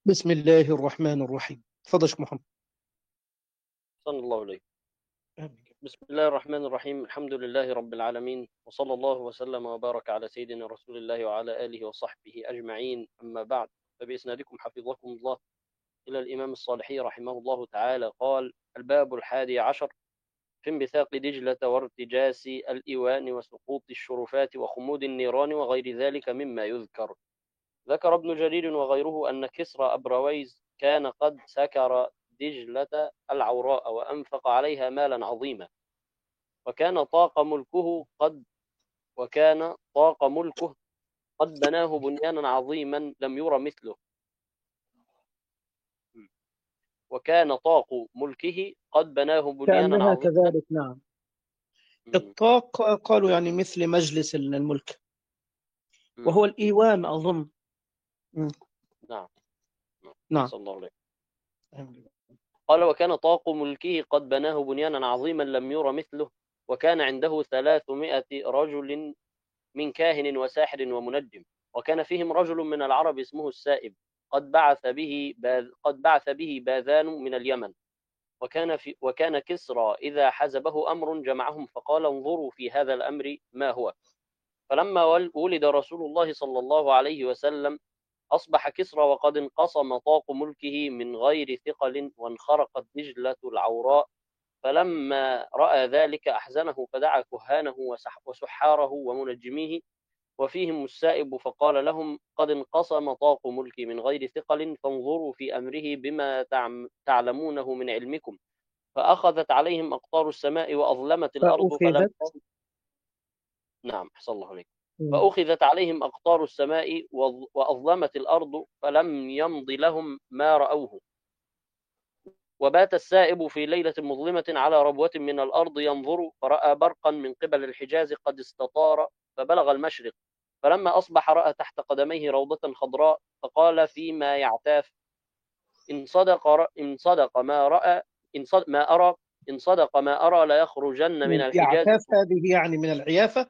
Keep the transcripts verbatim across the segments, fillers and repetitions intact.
بسم الله الرحمن الرحيم. تفضل يا شيخ محمد. صلى الله عليه. آمين. بسم الله الرحمن الرحيم. الحمد لله رب العالمين، وصلى الله وسلم وبارك على سيدنا رسول الله وعلى آله وصحبه أجمعين. أما بعد، فبإسنادكم حفظكم الله إلى الإمام الصالحي رحمه الله تعالى قال: الباب الحادي عشر في انبثاق دجلة وارتجاس الإيوان وسقوط الشرفات وخمود النيران وغير ذلك مما يذكر. ذكر ابن جرير وغيره أن كسرى أبرويز كان قد سكر دجلة العوراء وأنفق عليها مالا عظيما، وكان طاق ملكه قد وكان طاق ملكه قد بناه بنيانا عظيما لم ير مثله وكان طاق ملكه قد بناه بنيانا كأنها عظيما. كذلك، نعم. الطاق قالوا يعني مثل مجلس الملك، وهو الإيوان أظن. مم. نعم. نعم. صلى الله عليه. آمين. قال: وكان طاق ملكه قد بناه بنيانا عظيما لم ير مثله، وكان عنده ثلاثمائة رجل من كاهن وساحر ومنجم، وكان فيهم رجل من العرب اسمه السائب قد بعث به باذ قد بعث به باذان من اليمن. وكان في وكان كسرى إذا حزبه أمر جمعهم فقال: انظروا في هذا الأمر ما هو. فلما ولد رسول الله صلى الله عليه وسلم أصبح كسرى وقد انقسم طاق ملكه من غير ثقل وانخرقت دجلة العوراء. فلما رأى ذلك أحزنه فدعا كهانه وسحاره ومنجميه وفيهم السائب فقال لهم: قد انقسم طاق ملكي من غير ثقل، فانظروا في أمره بما تعلمونه من علمكم. فأخذت عليهم أقطار السماء وأظلمت الأرض فلم فأخذت. نعم، أحسن الله عليك. مم. فأخذت عليهم أقطار السماء وأظلمت الأرض فلم يمض لهم ما رأوه. وبات السائب في ليلة مظلمة على ربوة من الأرض ينظر، فرأى برقا من قبل الحجاز قد استطار فبلغ المشرق. فلما أصبح رأى تحت قدميه روضة خضراء، فقال فيما يعتاف: إن صدق إن صدق ما رأى إن صدق ما أرى إن صدق ما أرى ليخرجن من الحجاز. يعتاف هذه يعني من العيافة.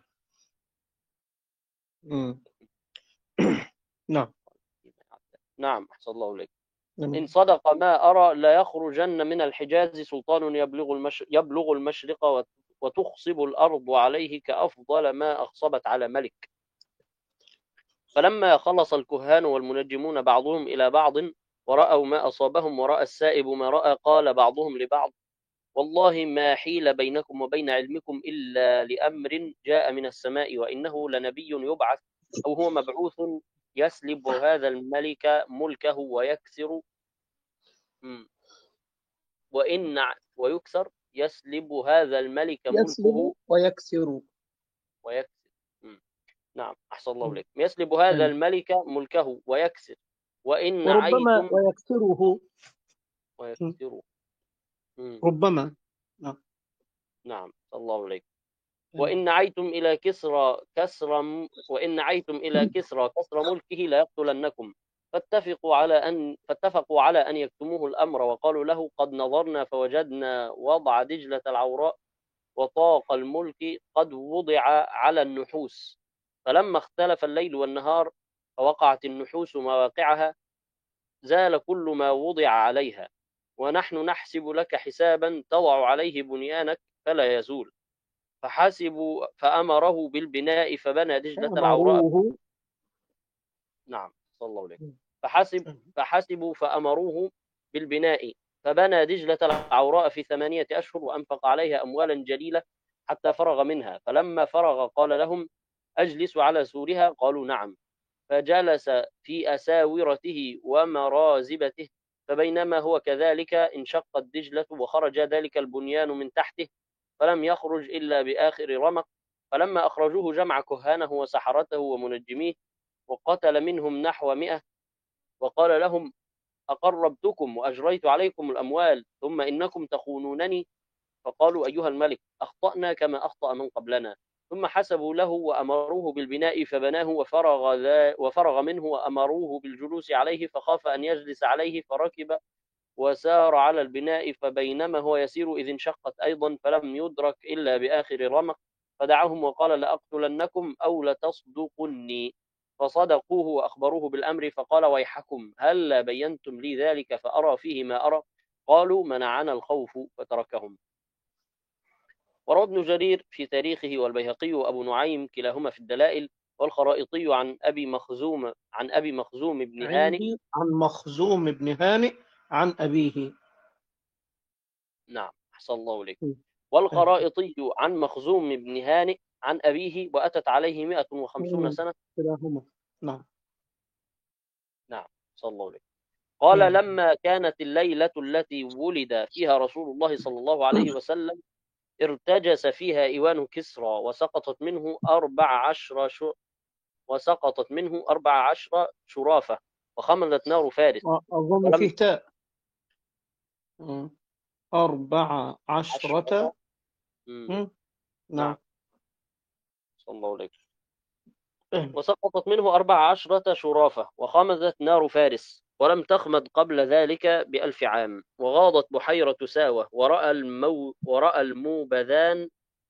مم. نعم. نعم، أحسن الله إليك. إن آمين. صدق ما أرى ليخرجن من الحجاز سلطان يبلغ المش... يبلغ المشرق وت- وتخصب الأرض عليه كأفضل ما أخصبت على ملك. فلما خلص الكهان والمنجمون بعضهم إلى بعض ورأوا ما أصابهم ورأى السائب ما رأى، قال بعضهم لبعض: والله ما حيل بينكم وبين علمكم إلا لأمر جاء من السماء، وإنه لنبي يبعث أو هو مبعوث يسلب هذا الملك ملكه ويكسر م، وإن ويكسر يسلب هذا الملك يسلب ملكه ويكسر. ويكسر. م، نعم، أحسن الله مم. إليك. يسلب هذا آمين. الملك ملكه ويكسر وإن وربما عيتم ويكسره. مم. ويكسر. م، ربما. نعم. نعم، صلى الله عليه. آمين. وإن عيتم إلى كسرى كسر وإن عيتم إلى كسرى كسر ملكه ليقتلنكم. فاتفقوا على أن فاتفقوا على أن يكتموه الأمر، وقالوا له: قد نظرنا فوجدنا وضع دجلة العوراء وطاق الملك قد وضع على النحوس. فلما اختلف الليل والنهار فوقعت النحوس مواقعها زال كل ما وضع عليها، ونحن نحسب لك حسابا تضع عليه بنيانك فلا يزول. فحسبوا فأمره بالبناء فبنى دجلة العوراء. فأمروه. نعم، صلى الله عليه. مم. فحسب آمين. فحسبوا فأمروه بالبناء فبنى دجلة العوراء في ثمانية أشهر وأنفق عليها أموالا جليلة حتى فرغ منها. فلما فرغ قال لهم: أجلسوا على سورها؟ قالوا: نعم. فجلس في أساورته ومرازبته. فبينما هو كذلك انشقت دجلة وخرج ذلك البنيان من تحته، فلم يخرج إلا بآخر رمق. فلما أخرجوه جمع كهانه وسحرته ومنجميه وقتل منهم نحو مئة، وقال لهم: أقربتكم وأجريت عليكم الأموال ثم إنكم تخونونني. فقالوا: أيها الملك، أخطأنا كما أخطأ من قبلنا. ثم حسبوا له وأمروه بالبناء فبناه وفرغ, ذا وفرغ منه، وأمروه بالجلوس عليه فخاف أن يجلس عليه فركب وسار على البناء. فبينما هو يسير إذ انشقت أيضا فلم يدرك إلا بآخر رمق. فدعاهم وقال: لأقتلنكم أو لتصدقني. فصدقوه وأخبروه بالأمر، فقال ويحكم هل بينتم لي ذلك فأرى فيه ما أرى؟ قالوا منعنا الخوف فتركهم. وروى ابن جرير في تاريخه والبيهقي وأبو نعيم كلاهما في الدلائل والخرائطي عن أبي مخزوم عن أبي مخزوم بن هانئ. عندي عن مخزوم بن هانئ عن أبيه. نعم أحسن الله إليك. م. والخرائطي عن مخزوم بن هانئ عن أبيه وأتت عليه مئة وخمسون م. سنة. كلاهما. نعم. نعم أحسن الله إليك. قال م. لما كانت الليلة التي ولد فيها رسول الله صلى الله عليه وسلم ارتجس فيها إيوان كسرى وسقطت منه أربع عشر شو وسقطت منه أربع عشر شرافة وخمدت نار فارس. أظن ولم فيه تاء. م. أربع عشرة. عشرة. مم. م. نعم نعم. صلى الله عليه. م. وسقطت منه أربع عشرة شرافة وخمدت نار فارس، ولم تخمد قبل ذلك بألف عام. وغاضت بحيرة ساوة ورأى المو ورأى الموبذان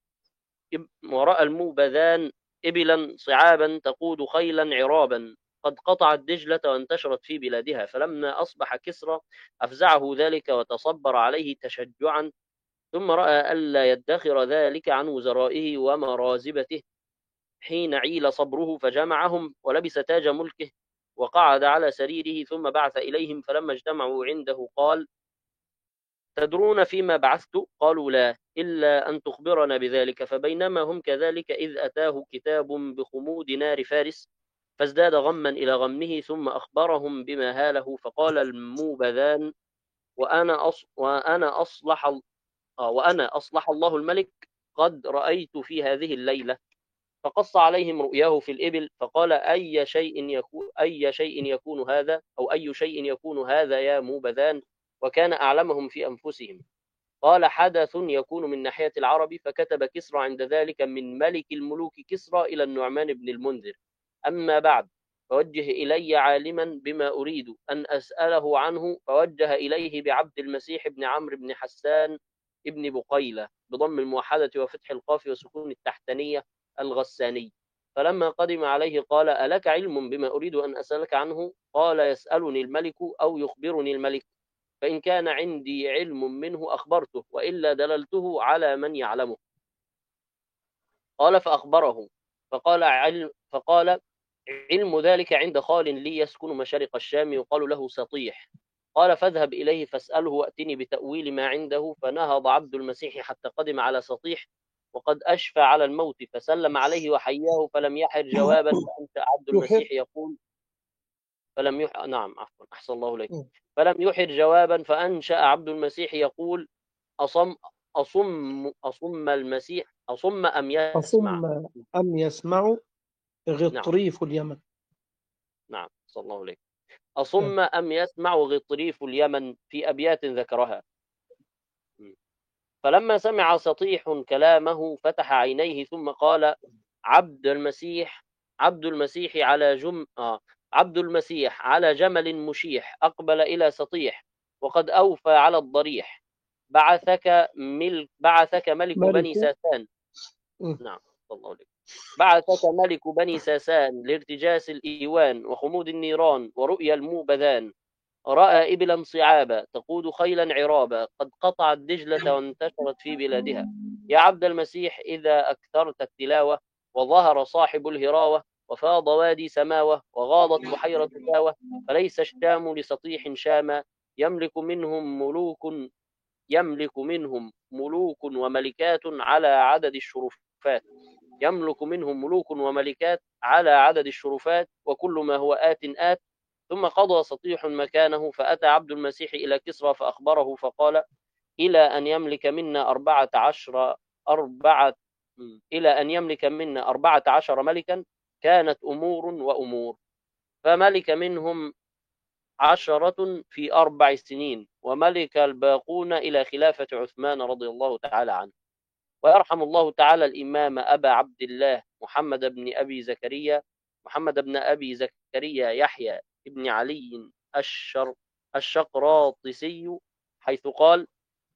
ورأى الموبذان إبلا صعابا تقود خيلا عرابا قد قطعت دجلة وانتشرت في بلادها. فلما أصبح كسرى أفزعه ذلك وتصبر عليه تشجعا، ثم رأى ألا يدخر ذلك عن وزرائه ومرازبته حين عيل صبره، فجمعهم ولبس تاج ملكه وقعد على سريره، ثم بعث إليهم. فلما اجتمعوا عنده قال تدرون فيما بعثت؟ قالوا لا، إلا أن تخبرنا بذلك. فبينما هم كذلك إذ أتاه كتاب بخمود نار فارس فازداد غما إلى غمه، ثم أخبرهم بما هاله. فقال الموبذان وأنا أص... وأنا أصلح ال- آه، وأنا أصلح الله الملك قد رأيت في هذه الليلة. فقص عليهم رؤياه في الإبل، فقال أي شيء يكون أي شيء يكون هذا أو أي شيء يكون هذا يا موبذان؟ وكان أعلمهم في أنفسهم. قال حدث يكون من ناحية العرب. فكتب كسرى عند ذلك من ملك الملوك كسرى إلى النعمان بن المنذر أما بعد فوجه إلي عالما بما أريد أن أسأله عنه. فوجه إليه بعبد المسيح بن عمرو بن حسان ابن بقيلة بضم الموحدة وفتح القاف وسكون التحتانية الغساني. فلما قدم عليه قال ألك علم بما أريد أن أسألك عنه؟ قال يسألني الملك أو يخبرني الملك، فإن كان عندي علم منه أخبرته، وإلا دللته على من يعلمه. قال فأخبره. فقال علم, فقال علم ذلك عند خال لي يسكن مشارق الشام يقال له سطيح. قال فاذهب إليه فاسأله وأتني بتأويل ما عنده. فنهض عبد المسيح حتى قدم على سطيح وقد أشفى على الموت، فسلم عليه وحياه فلم يحر جوابا. فأنت عبد يحب. المسيح يقول فلم يح... نعم عفوا أحسن الله إليك. فلم يحر جوابا، فأنشأ عبد المسيح يقول أصم أصم أصم المسيح أصم أم يسمع؟ أصم أم يسمع نعم غطريف اليمن. نعم صلى الله عليه. أصم أم يسمع غطريف اليمن في أبيات ذكرها. فلما سمع سطيح كلامه فتح عينيه ثم قال عبد المسيح عبد المسيح على جم آه عبد المسيح على جمل مشيح أقبل إلى سطيح وقد أوفى على الضريح. بعثك ملك بعثك ملك ملك. بني ساسان. م. نعم صلى الله عليه. بعثك ملك بني ساسان لارتجاس الإيوان وخمود النيران ورؤيا الموبذان. رأى إبلا صعابا تقود خيلا عرابا قد قطعت دجلة وانتشرت في بلادها. يا عبد المسيح إذا أكثرت التلاوة وظهر صاحب الهراوة وفاض وادي سماوة وغاضت بحيرة ساوة فليس الشام لسطيح شاما يملك منهم ملوك يملك منهم ملوك وملكات على عدد الشرفات يملك منهم ملوك وملكات على عدد الشرفات وكل ما هو آت آت. ثم قضى سطيح مكانه. فأتى عبد المسيح إلى كسرى فأخبره فقال إلى أن يملك منا أربعة عشر أربعة إلى أن يملك منا أربعة عشر ملكا كانت أمور وأمور. فملك منهم عشرة في أربع سنين وملك الباقون إلى خلافة عثمان رضي الله تعالى عنه. ويرحم الله تعالى الإمام أبا عبد الله محمد بن أبي زكريا محمد بن أبي زكريا يحيى ابن علي الشر الشقراطسي حيث قال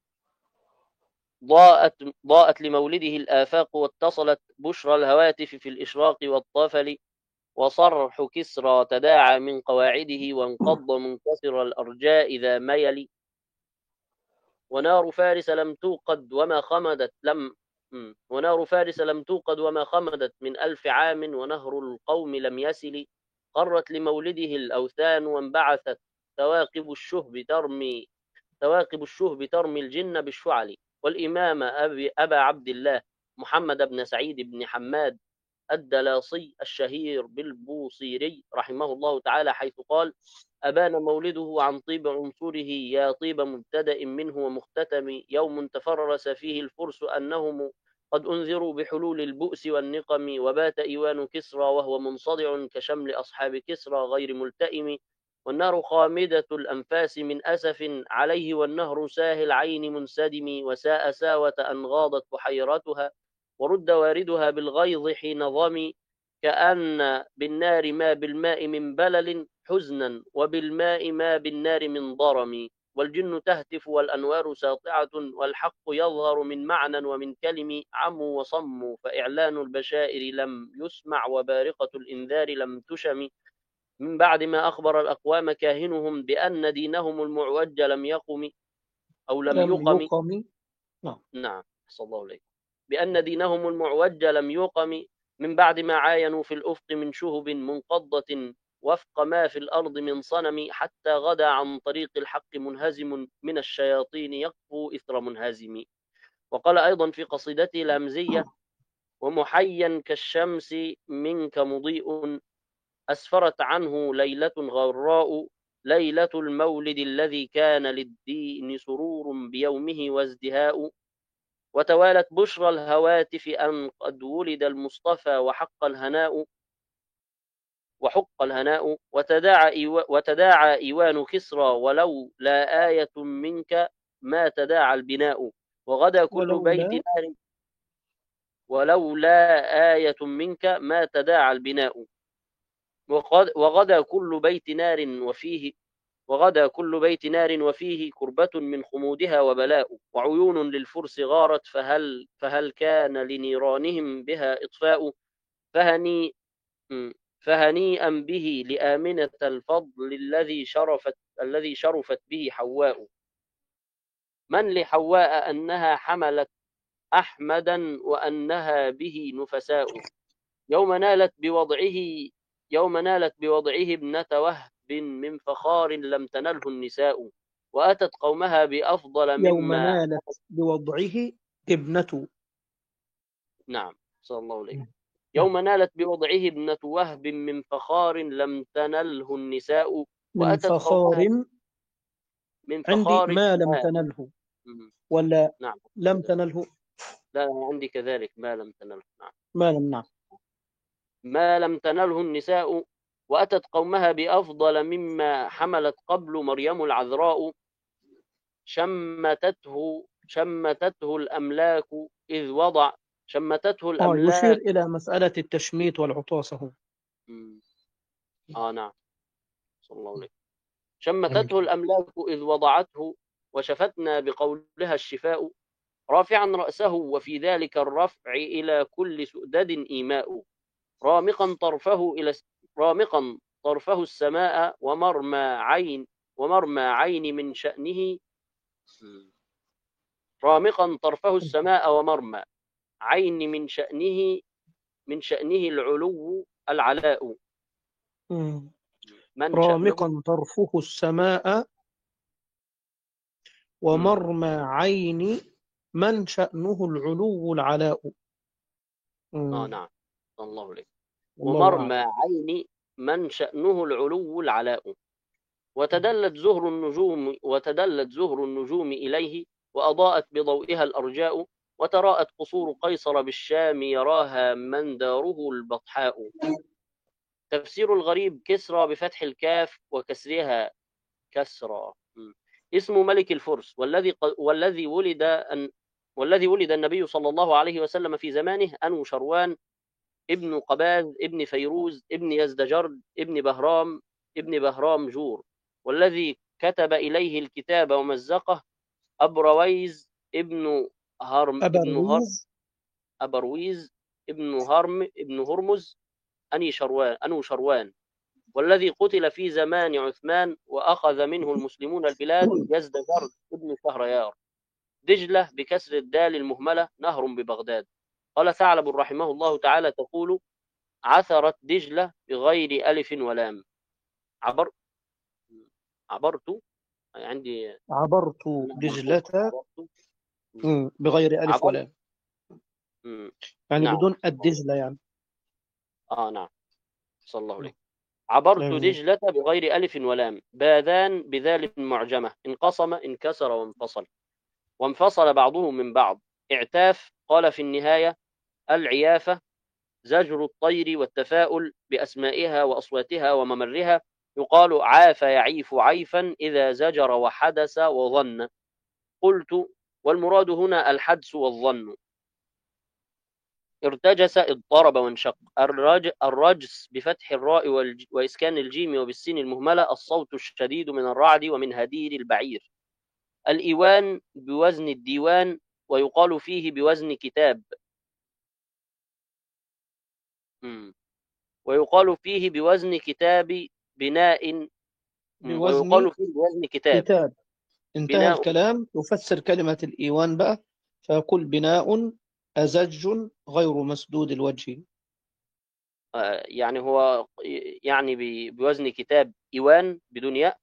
ضاءت ضاءت لمولده الآفاق واتصلت بشرى الهواتف في الإشراق والطفل وصرح كسرى تداعى من قواعده وانقض منكسر الأرجاء ذا ميل. ونار فارس لم توقد وما خمدت لم ونار فارس لم توقد وما خمدت من ألف عام ونهر القوم لم يسل. قرت لمولده الأوثان وانبعثت ثواقب الشهب ترمي ثواقب الشهب ترمي الجن بالشعل. والإمام أبي أبا عبد الله محمد بن سعيد بن حماد الدلاصي الشهير بالبوصيري رحمه الله تعالى، حيث قال: أبان مولده عن طيب عنصره يا طيب مبتدأ منه ومختتم، يوم تفرس فيه الفرس أنهم قد أنذروا بحلول البؤس والنقم، وبات إيوان كسرى وهو منصدع كشمل أصحاب كسرى غير ملتئم، والنار خامدة الأنفاس من أسف عليه، والنهر ساه العين منسدم، وساء ساوة أن غاضت بحيرتها ورد واردها بالغيظ حين ظمي، كأن بالنار ما بالماء من بلل حزنا، وبالماء ما بالنار من ضرم، والجن تهتف والأنوار ساطعة، والحق يظهر من معنى ومن كلم، عموا وصموا فإعلان البشائر لم يسمع، وبارقة الإنذار لم تشم، من بعد ما أخبر الأقوام كاهنهم بأن دينهم المعوج لم يقم أو لم لم يقم يقم. نعم. نعم صلى الله عليه بأن دينهم المعوج لم يقم، من بعد ما عاينوا في الأفق من شهب منقضة وفق ما في الأرض من صنم، حتى غدا عن طريق الحق منهزم من الشياطين يقفو إثر منهزم. وقال أيضا في قصيدته الهمزية: ومحيا كالشمس منك مضيء أسفرت عنه ليلة غراء، ليلة المولد الذي كان للدين سرور بيومه وازدهاء، وتوالت بشرى الهواتف أن قد ولد المصطفى وحق الهناء وحق الهناء وتداعى إيو وتداعى إيوان كسرى ولو لا آية منك ما تداعى البناء، وغدا كل بيت ولولا نار ولو لا آية منك ما تداعى البناء، وغدا كل بيت نار وفيه وغدا كل بيت نار وفيه كربة من خمودها وبلاء، وعيون للفرس غارت فهل فهل كان لنيرانهم بها إطفاء، فهني فهنيئا به لآمنة الفضل الذي شرفت الذي شرفت به حواء، من لحواء أنها حملت أحمدا وأنها به نفساء، يوم نالت بوضعه يوم نالت بوضعه ابنة وهب من فخار لم تنله النساء، وأتت قومها بأفضل يوم مما نالت بوضعه ابنة. نعم صلى الله عليه يوم نالت بوضعه ابنة وهب من فخار لم تنله النساء، من وأتت قومها فخار. من عندي فخار ما لم ما تنله، ولا نعم لم تنله؟ لا عندي كذلك ما لم تنله نعم ما لم. نعم. ما لم تنله النساء، وأتت قومها بأفضل مما حملت قبل مريم العذراء، شمتته شمتته الأملاك إذ وضع شمتته آه يشير الأملاك إلى مسألة التشميت والعطاسة. مم. آه نعم صلى الله عليه شمتته الأملاك إذ وضعته، وشفتنا بقولها الشفاء، رافعا رأسه وفي ذلك الرفع إلى كل سؤدد إيماء، رامقا طرفه إلى رامقا طرفه السماء ومرمى عين ومرمى عين من شأنه رامقا طرفه السماء ومرمى عين من شأنه من شأنه العلو العلاء، مم. من شأنه رامقا طرفه السماء ومرمى عين من شأنه العلو العلاء. مم. آه نعم صلى الله عليه والله ومرمى أعلم. عين من شأنه العلو العلاء، وتدلت زهر النجوم وتدلت زهر النجوم إليه، وأضاءت بضوئها الأرجاء، وتراءت قصور قيصر بالشام يراها من داره البطحاء. تفسير الغريب: كسرى بفتح الكاف وكسرها كسرى، اسم ملك الفرس، والذي والذي ولد أن والذي ولد النبي صلى الله عليه وسلم في زمانه أنو شروان ابن قباذ ابن فيروز ابن يزدجرد ابن بهرام ابن بهرام جور، والذي كتب إليه الكتاب ومزقه أبرويز ابن هرم ابن هرم أبرويز. أبرويز ابن هرم ابن هرمز أني شروان أنو شروان والذي قتل في زمان عثمان وأخذ منه المسلمون البلاد يزدجر ابن شهريار. دجلة بكسر الدال المهملة نهر ببغداد. قال ثعلب رحمه الله تعالى تقول عثرت دجلة بغير ألف ولام. عبر عبرت عندي عبرت دجلة عبرت مم. بغير ألف عبرت ولام، مم. يعني نعم بدون الدجلة يعني. آه نعم صلى الله نعم. عليه. عبرت آمين. دجلة بغير ألف ولام. باذان بذال معجمة انقسم انكسر وانفصل وانفصل بعضه من بعض. اعتاف قال في النهاية العيافة زجر الطير والتفاؤل بأسمائها وأصواتها وممرها. يقال عاف يعيف عيفا إذا زجر وحدث وظن. قلت والمراد هنا الحدس والظن. ارتجس اضطرب وانشق. الرج الرجس بفتح الراء والج... وإسكان الجيم وبالسين المهملة الصوت الشديد من الرعد ومن هدير البعير. الإيوان بوزن الديوان ويقال فيه بوزن كتاب. مم. ويقال فيه بوزن كتاب بناء. مم. بوزن ويقال فيه بوزن كتاب كتاب. انتهى بناء. الكلام، يفسر كلمة الإيوان بقى، فيقول بناء أزج غير مسدود الوجه. آه، يعني هو يعني ب- بوزن كتاب إيوان بدون ياء.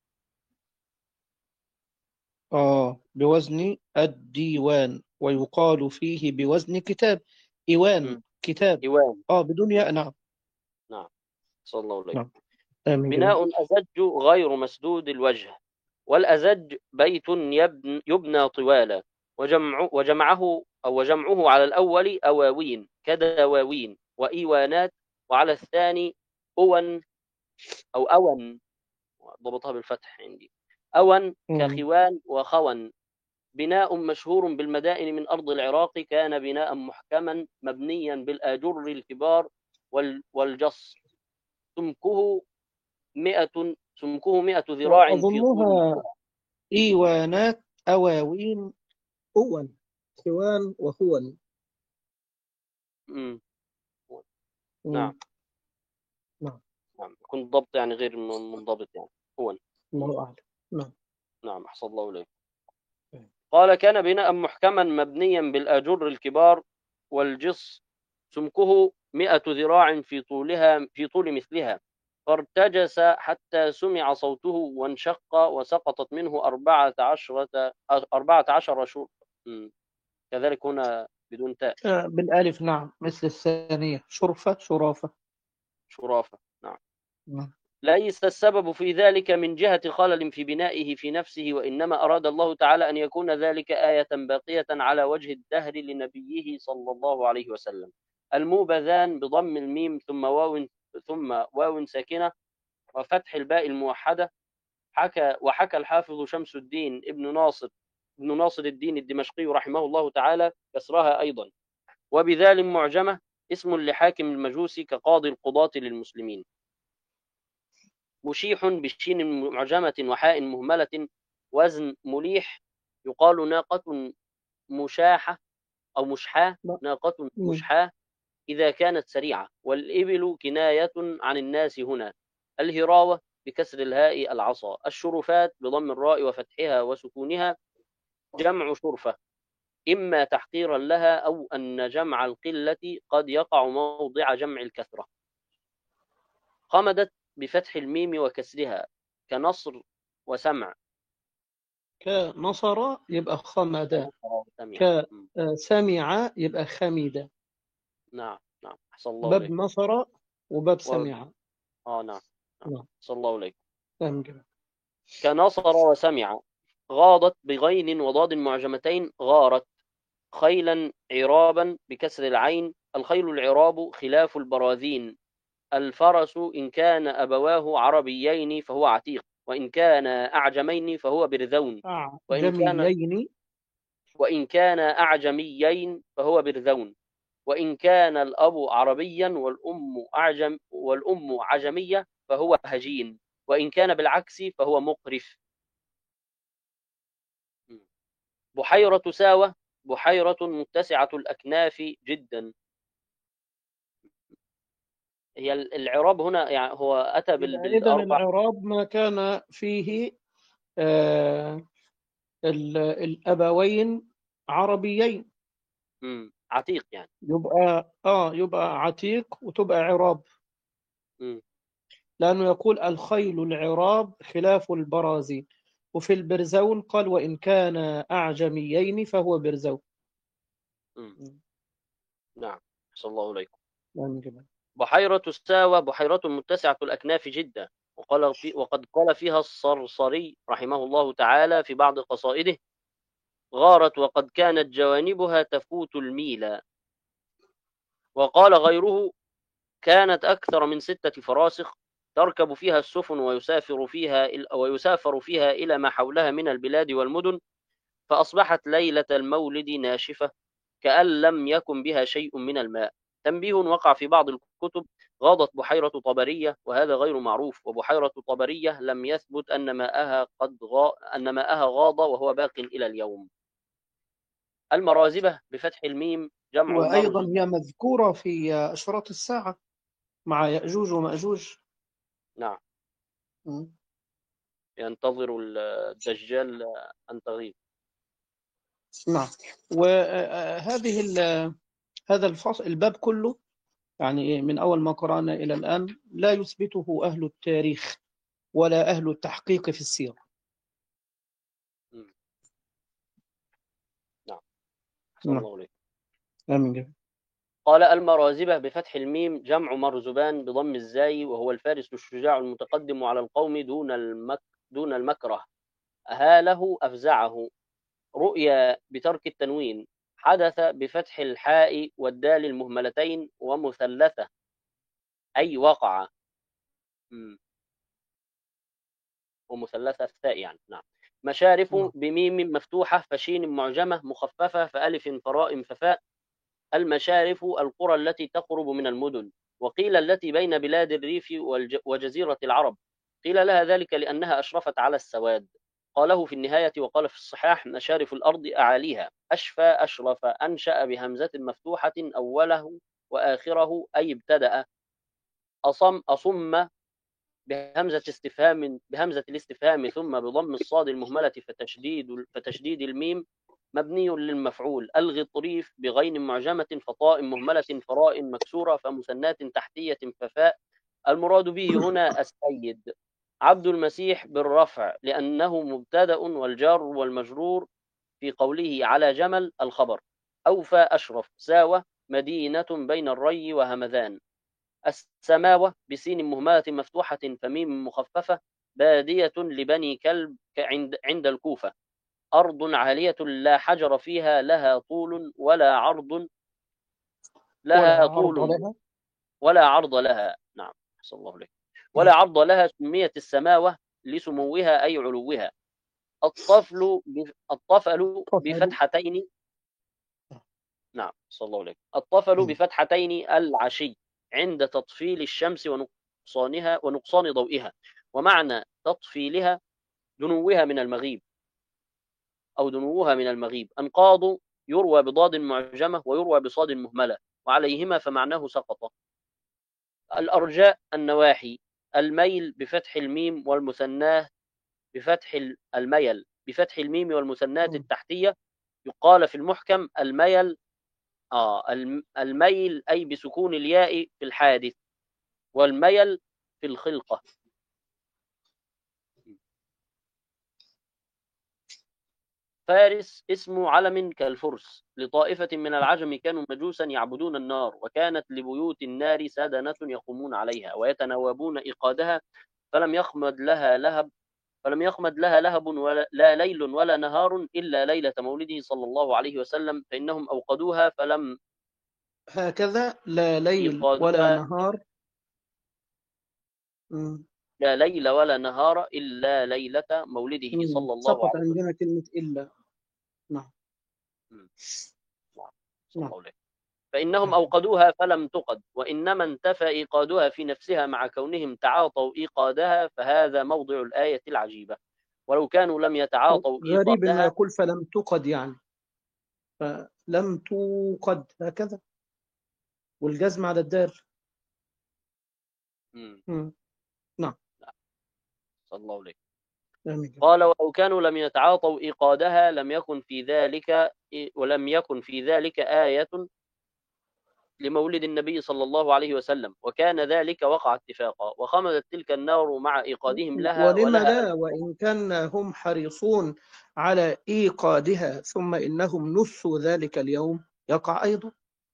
آه بوزن الديوان، ويقال فيه بوزن كتاب. إيوان مم. كتاب. إيوان. آه بدون مم. ياء، نعم. نعم صلى الله عليه. نعم. آمين جميل. بناء أزج غير مسدود الوجه. والأزج بيت يبن يبنى طوالا. وجمع وجمعه أو وجمعه على الأول أواوين كدواوين وإيوانات. وعلى الثاني أون أو أون ضبطها بالفتح عندي. أون مم. كخوان وخون. بناء مشهور بالمدائن من أرض العراق كان بناء محكما مبنيا بالآجر الكبار وال- والجص. سمكه مئة سمكه مئة ذراع في طول وأظنها مثلها. إيوانات، أواوين، أول، خوان وخون. مم. نعم مم. نعم. نعم كنت ضبط يعني غير من- منضبط يعني هو. مم. الله أعلم. نعم. نعم أحسن الله إليك. قال كان بناء محكما مبنيا بالآجر الكبار والجص. سمكه مئة ذراع في طولها في طول مثلها. فارتجس حتى سمع صوته وانشق وسقطت منه أربعة عشرة أربعة عشر شر. مم. كذلك هنا بدون تاء. آه بالألف، نعم، مثل الثانية شرفة شرافة. شرافة. نعم. نعم. ليس السبب في ذلك من جهة خلل في بنائه في نفسه وإنما أراد الله تعالى أن يكون ذلك آية باقية على وجه الدهر لنبيه صلى الله عليه وسلم. الموبذان بضم الميم ثم واو ثم واو ساكنة وفتح الباء الموحدة. حكى وحكى الحافظ شمس الدين ابن ناصر ابن ناصر الدين الدمشقي رحمه الله تعالى كسرها أيضا. وبذال معجمة اسم لحاكم المجوس كقاضي القضاة للمسلمين. مشيح بشين معجمة وحاء مهملة وزن مليح. يقال ناقة مشاحة أو مشحاة. لا. ناقة مم. مشحاة إذا كانت سريعة. والإبل كناية عن الناس هنا. الهراوة بكسر الهاء العصا. الشرفات بضم الراء وفتحها وسكونها جمع شرفة إما تحقيرا لها أو أن جمع القلة قد يقع موضع جمع الكثرة. خمدت بفتح الميم وكسرها كنصر وسمع. كنصر يبقى خمد، كنصر وسمع. مم. كسمع يبقى خمد. نعم نعم أحسن الله باب إليك. نصر وباب و... سمع. آه نعم نعم نعم. أحسن الله إليك. فهم جميل. كنصر وسمع. غاضت بغين وضاد معجمتين غارت. خيلا عرابا بكسر العين. الخيل العراب خلاف البراذين. الفرس إن كان أبواه عربيين فهو عتيق وإن كان أعجمين فهو برذون. وإن كان أعجميين. وإن كان أعجميين فهو برذون. وإن كان الأب عربيا والأم أعجم والأم عجمية فهو هجين. وإن كان بالعكس فهو مقرف. بحيرة ساوة بحيرة متسعة الأكناف جدا. هي الإعراب هنا يعني هو أتى بال- يبقى إذن بالأربع. الإعراب ما كان فيه آه ال- الأبوين عربيين، مم. عتيق يعني. يبقى آه يبقى عتيق وتبقى عراب، مم. لأنه يقول الخيل العراب خلاف البرازي، وفي البرزون قال وإن كان أعجميين فهو برزون. مم. نعم. صلى الله عليكم. يعني كده. بحيرة الساوة بحيرة متسعة الأكناف جدا، وقال في وقد قال فيها الصرصري رحمه الله تعالى في بعض قصائده: غارت وقد كانت جوانبها تفوت الميل. وقال غيره: كانت أكثر من ستة فراسخ، تركب فيها السفن ويسافر فيها ويسافر فيها إلى ما حولها من البلاد والمدن، فأصبحت ليلة المولد ناشفة كأن لم يكن بها شيء من الماء. تنبيه وقع في بعض الكتب: غاضت بحيرة طبرية، وهذا غير معروف، وبحيرة طبرية لم يثبت أن ماءها قد غا... أن ماءها غاض وهو باق إلى اليوم. المرازبة بفتح الميم جمع وأيضا مرز. هي مذكورة في أشراط الساعة مع يأجوج ومأجوج. نعم. م. ينتظر الدجال أن تغيب. نعم. وهذه هذا الفصل الباب كله يعني من أول ما قرأنا إلى الآن لا يثبته أهل التاريخ ولا أهل التحقيق في السيرة. مم. نعم. صلى نعم. الله عليه. آمين جدا. قال المرازبة بفتح الميم جمع مرزبان بضم الزاي، وهو الفارس الشجاع المتقدم على القوم دون المك دون المكره، هاله أفزعه. رؤيا بترك التنوين، حدث بفتح الحاء والدال المهملتين، ومثلثة أي وقع. مم. ومثلثة الثاء يعني. نعم. مشارف نعم. بميم مفتوحة فشين معجمة مخففة فألف فراء ففاء. المشارف القرى التي تقرب من المدن، وقيل التي بين بلاد الريف والج- وجزيرة العرب. قيل لها ذلك لأنها أشرفت على السواد. قاله في النهاية وقال في الصحاح: مشارف الأرض أعاليها. أشفى أشرف أنشأ بهمزة مفتوحة أوله وآخره أي ابتدأ. أصم أصم بهمزة استفهام بهمزة الاستفهام ثم بضم الصاد المهملة فتشديد فتشديد الميم مبني للمفعول. ألغي الطريف بغين معجمة فطاء مهملة فراء مكسورة فمثنات تحتية ففاء. المراد به هنا السيد. عبد المسيح بالرفع لأنه مبتدأ، والجار والمجرور في قوله على جمل الخبر. أوفى أشرف ساوة مدينة بين الري وهمذان. السماوة بسين مهملة مفتوحة فميم مخففة بادية لبني كلب عند عند الكوفة. أرض عالية لا حجر فيها لها طول ولا عرض ولا لها عرض طول لها. ولا عرض لها. نعم. صلى الله عليه. نعم. ولا عرض لها سميت السماوة لسموها أي علوها. الطفل الطفل تفعل. بفتحتين. نعم. صلى الله عليه. الطفل نعم. بفتحتين العشي عند تطفيل الشمس ونقصانها ونقصان ضوئها. ومعنى تطفيلها دنوها من المغيب أو دنوها من المغيب. أنقاض يروى بضاد معجمة ويروى بصاد مهملة، وعليهما فمعناه سقط. الأرجاء النواحي. الميل بفتح الميم والمثناه بفتح الميل بفتح الميم والمثنات نعم. التحتية. يقال في المحكم الميل آه الميل أي بسكون الياء في الحادث، والميل في الخلقة. فارس اسم علم كالفرس لطائفة من العجم كانوا مجوسا يعبدون النار، وكانت لبيوت النار سدنة يقومون عليها ويتناوبون إيقادها، فلم يخمد لها لهب فلم يخمد لها لهب ولا لا ليل ولا نهار إلا ليلة مولده صلى الله عليه وسلم، فإنهم أوقدوها فلم هكذا لا ليل ولا إيقادها نهار. مم. لا ليل ولا نهار إلا ليلة مولده مم. صلى الله سقط عليه عندنا وسلم. كلمة إلا. نعم. م. نعم. صلى نعم. الله عليه. فإنهم أوقدوها فلم تقد، وإنما انتفى إيقادها في نفسها مع كونهم تعاطوا إيقادها، فهذا موضع الآية العجيبة. ولو كانوا لم يتعاطوا غريب أنه إيقادها. يقول فلم تقد، يعني فلم توقد هكذا، والجزم على الدال. مم. مم. نعم. صلى الله عليه. آمين. قال ولو كانوا لم يتعاطوا إيقادها لم يكن في ذلك ولم يكن في ذلك آية لمولد النبي صلى الله عليه وسلم، وكان ذلك وقع اتفاقا، وخمدت تلك النار مع إيقادهم لها ولم ولها لا، ألف. وإن كان هم حريصون على إيقادها ثم إنهم نسوا ذلك اليوم يقع أيضا.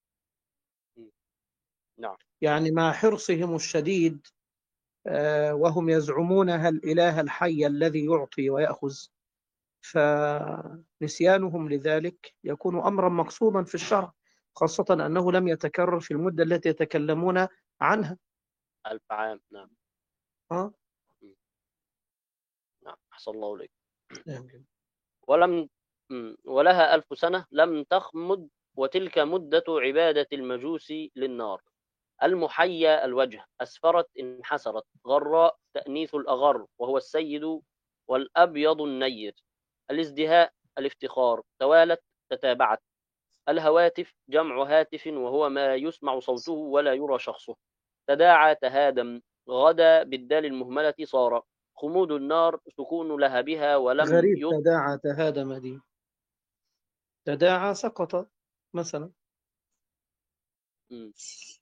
نعم. يعني مع حرصهم الشديد آه، وهم يزعمونها الإله الحي الذي يعطي ويأخذ، فنسيانهم لذلك يكون أمرا مقصودا في الشرع، خاصة أنه لم يتكرر في المدة التي يتكلمون عنها. ألف عام. نعم. ها؟ نعم. أحسن الله إليك. آمين. ولم م، ولها ألف سنة لم تخمد، وتلك مدة عبادة المجوس للنار. المحيا الوجه، أسفرت انحسرت، غراء تأنيث الأغر وهو السيد، والأبيض النير. الازدهاء الافتخار، توالت تتابعت. الهواتف جمع هاتف وهو ما يسمع صوته ولا يرى شخصه. تداعى تهادم، غدا بالدال المهملة صار. خمود النار سكون لهبها ولم غريب، يط... تداعى تهادم دي، تداعى سقط مثلا، م،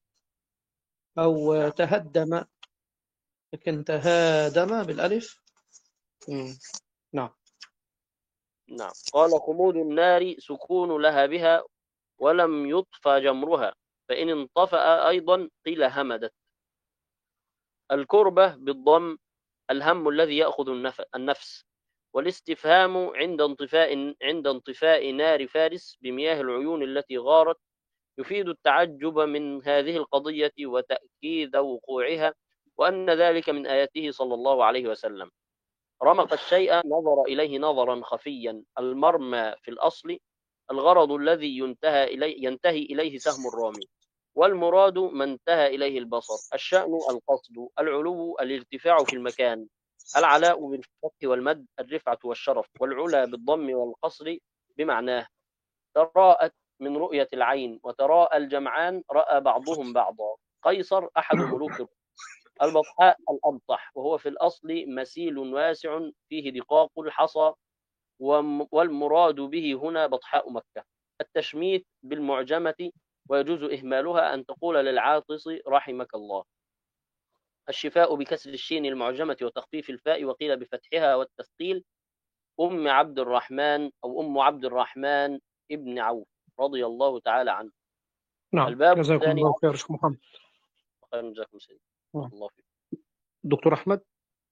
أو نعم. تهدم، لكن تهادم بالألف. مم. نعم. نعم. قال خمود النار سكون لهبها ولم يطفى جمرها، فإن انطفأ أيضا قيل همدت. الكربة بالضم، الهم الذي يأخذ النفس. والاستفهام عند انطفاء عند انطفاء نار فارس بمياه العيون التي غارت، يفيد التعجب من هذه القضية وتأكيد وقوعها، وأن ذلك من آياته صلى الله عليه وسلم. رمق الشيء نظر إليه نظرا خفيا. المرمى في الأصل الغرض الذي ينتهى إليه ينتهي إليه سهم الرامي، والمراد ما انتهى إليه البصر. الشأن القصد، العلو الارتفاع في المكان، العلاء بالفتح والمد الرفعة والشرف، والعلا بالضم والقصر بمعناه. تراءت من رؤية العين، وتراءى الجمعان رأى بعضهم بعضا. قيصر أحد ملوك الروم. البطحاء الأبطح، وهو في الأصل مسيل واسع فيه دقاق الحصى، والمراد به هنا بطحاء مكة. التشميت بالمعجمة، ويجوز إهمالها، أن تقول للعاطس رحمك الله. الشفاء بكسر الشين المعجمة وتخفيف الفاء، وقيل بفتحها والتثقيل. أم عبد الرحمن أو أم عبد الرحمن ابن عوف رضي الله تعالى عنه. نعم، الباب جزاكم الثاني الله عشر. خير شيخ محمد. خير جزاكم سيدي. نعم. الله فيك. دكتور أحمد.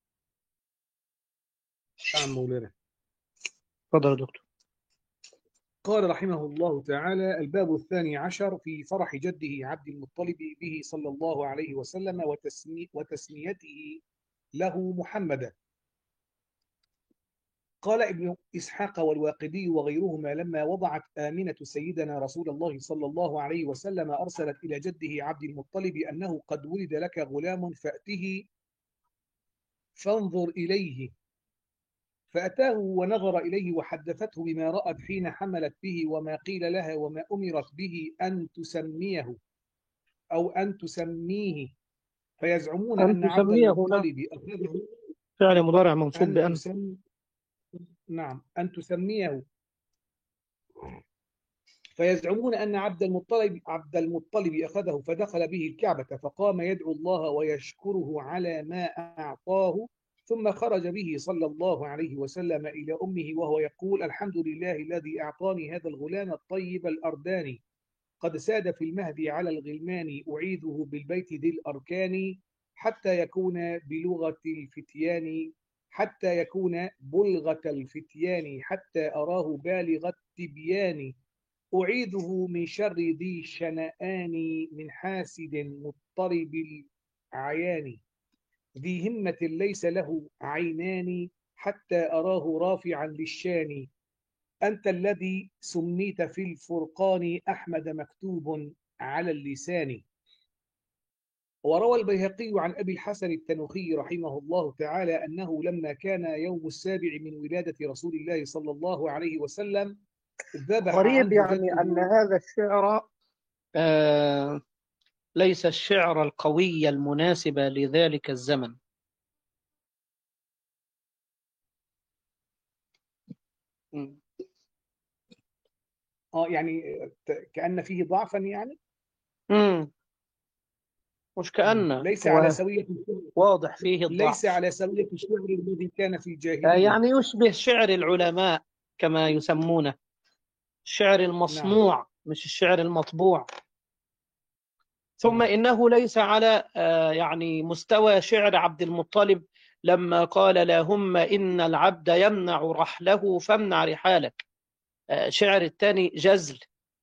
نعم مولانا. تفضل يا دكتور. قال رحمه الله تعالى: الباب الثاني عشر في فرح جده عبد المطلب به صلى الله عليه وسلم وتسمي وتسميته له محمدا. قال ابن إسحاق والواقدي وغيرهما: لما وضعت آمنة سيدنا رسول الله صلى الله عليه وسلم أرسلت إلى جده عبد المطلب أنه قد ولد لك غلام فأته فانظر إليه. فأتاه ونظر إليه وحدثته بما رأت حين حملت به، وما قيل لها وما أمرت به أن تسميه أو أن تسميه. فيزعمون أن أن عبد تسميه هنا المطلب أخذه فعل مضارع منصوب أن بأن. تسم نعم أن تسميه. فيزعمون أن عبد المطلب عبد المطلب أخذه فدخل به الكعبة، فقام يدعو الله ويشكره على ما أعطاه، ثم خرج به صلى الله عليه وسلم إلى أمه وهو يقول: الحمد لله الذي أعطاني هذا الغلام الطيب الأرداني، قد ساد في المهد على الغلمان، أعيذه بالبيت ذي الأركان، حتى يكون بلغة الفتيان حتى يكون بلغة الفتيان حتى أراه بالغ التبيان، أعيذه من شر ذي شنآن، من حاسد مضطرب العيان، ذي همة ليس له عينان، حتى أراه رافعا للشان، أنت الذي سميت في الفرقان، أحمد مكتوب على اللسان. وروى البيهقي عن أبي الحسن التنوخي رحمه الله تعالى أنه لما كان يوم السابع من ولادة رسول الله صلى الله عليه وسلم ذبح غريب عنه يعني أن جده. هذا الشعر آه ليس الشعر القوي المناسب لذلك الزمن. م. اه يعني ت- كأن فيه ضعفا يعني. مم. مش مم. كأنه ليس على هو سوية واضح فيه ليس الضعف. على سوية الشعر الذي كان في آه، الجاهلية. يعني يشبه شعر العلماء كما يسمونه، الشعر نعم. المصنوع مش الشعر المطبوع. ثم نعم. إنه ليس على آه، يعني مستوى شعر عبد المطلب لما قال لهم إن العبد يمنع رحله فامنع رحالك. آه، شعر الثاني جزل.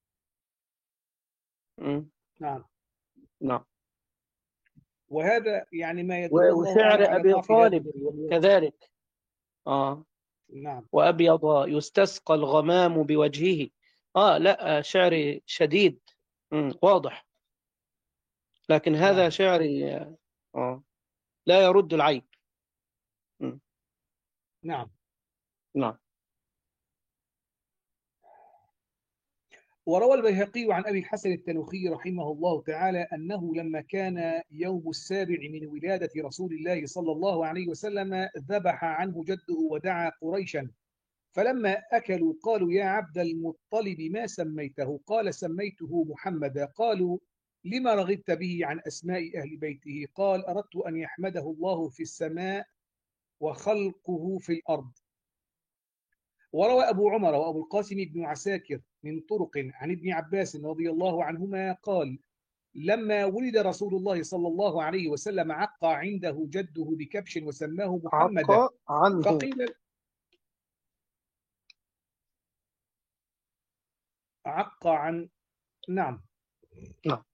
م. نعم. نعم. وهذا يعني ما يدل و- الله أعلم وشعر على أبي ضعف هذه طالب الروايات. كذلك. آه. نعم. وأبيض يستسقى الغمام بوجهه. آه لا، آه، شعري شديد. م. واضح. لكن هذا نعم. شعري آه لا يرد العيب. م. نعم. نعم. وروى البيهقي عن أبي الحسن التنوخي رحمه الله تعالى أنه لما كان يوم السابع من ولادة رسول الله صلى الله عليه وسلم ذبح عنه جده ودعا قريشا، فلما أكلوا قالوا يا عبد المطلب ما سميته؟ قال سميته محمدا. قالوا لما رغبت به عن أسماء أهل بيته؟ قال أردت أن يحمده الله في السماء وخلقه في الأرض. وروى أبو عمر وأبو القاسم بن عساكر من طرق عن ابن عباس رضي الله عنهما قال لما ولد رسول الله صلى الله عليه وسلم عق عنده جده بكبش وسماه محمدا، عق عنه. فقيل عق عن نعم. نعم.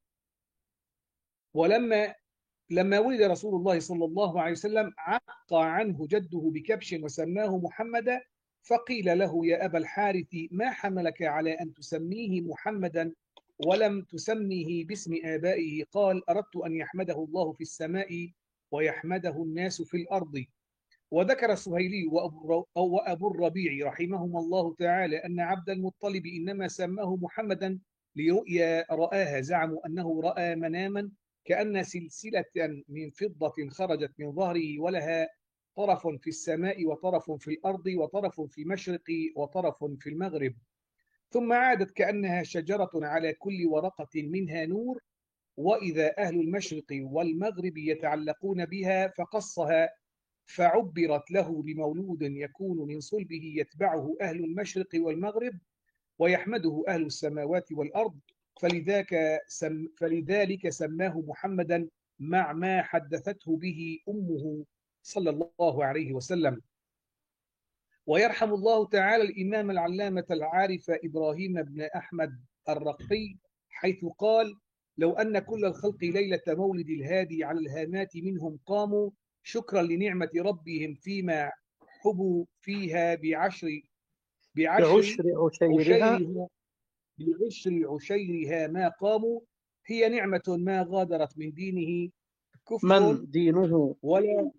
ولما لما ولد رسول الله صلى الله عليه وسلم عق عنه جده بكبش وسماه محمدا، فقيل له يا أبا الحارث ما حملك على أن تسميه محمدا ولم تسميه باسم آبائه؟ قال أردت أن يحمده الله في السماء ويحمده الناس في الأرض. وذكر السهيلي وأبو وأبو الربيع رحمهما الله تعالى أن عبد المطلب إنما سماه محمدا لرؤيا رآها، زعموا أنه رأى مناما كأن سلسلة من فضة خرجت من ظهره ولها طرف في السماء وطرف في الأرض وطرف في المشرق وطرف في المغرب، ثم عادت كأنها شجرة على كل ورقة منها نور، وإذا أهل المشرق والمغرب يتعلقون بها فقصها، فعبرت له بمولود يكون من صلبه يتبعه أهل المشرق والمغرب ويحمده أهل السماوات والأرض، فلذاك, سم فلذلك سماه محمدا مع ما حدثته به أمه صلى الله عليه وسلم. ويرحم الله تعالى الإمام العلامة العارف إبراهيم بن أحمد الرقي حيث قال لو أن كل الخلق ليلة مولد الهادي على الهامات منهم قاموا شكرا لنعمة ربهم فيما حبوا فيها بعشر بعشر بعشر عشيرها. عشيرها بعشر عشيرها ما قاموا، هي نعمة ما غادرت من دينه كفر من دينه ولا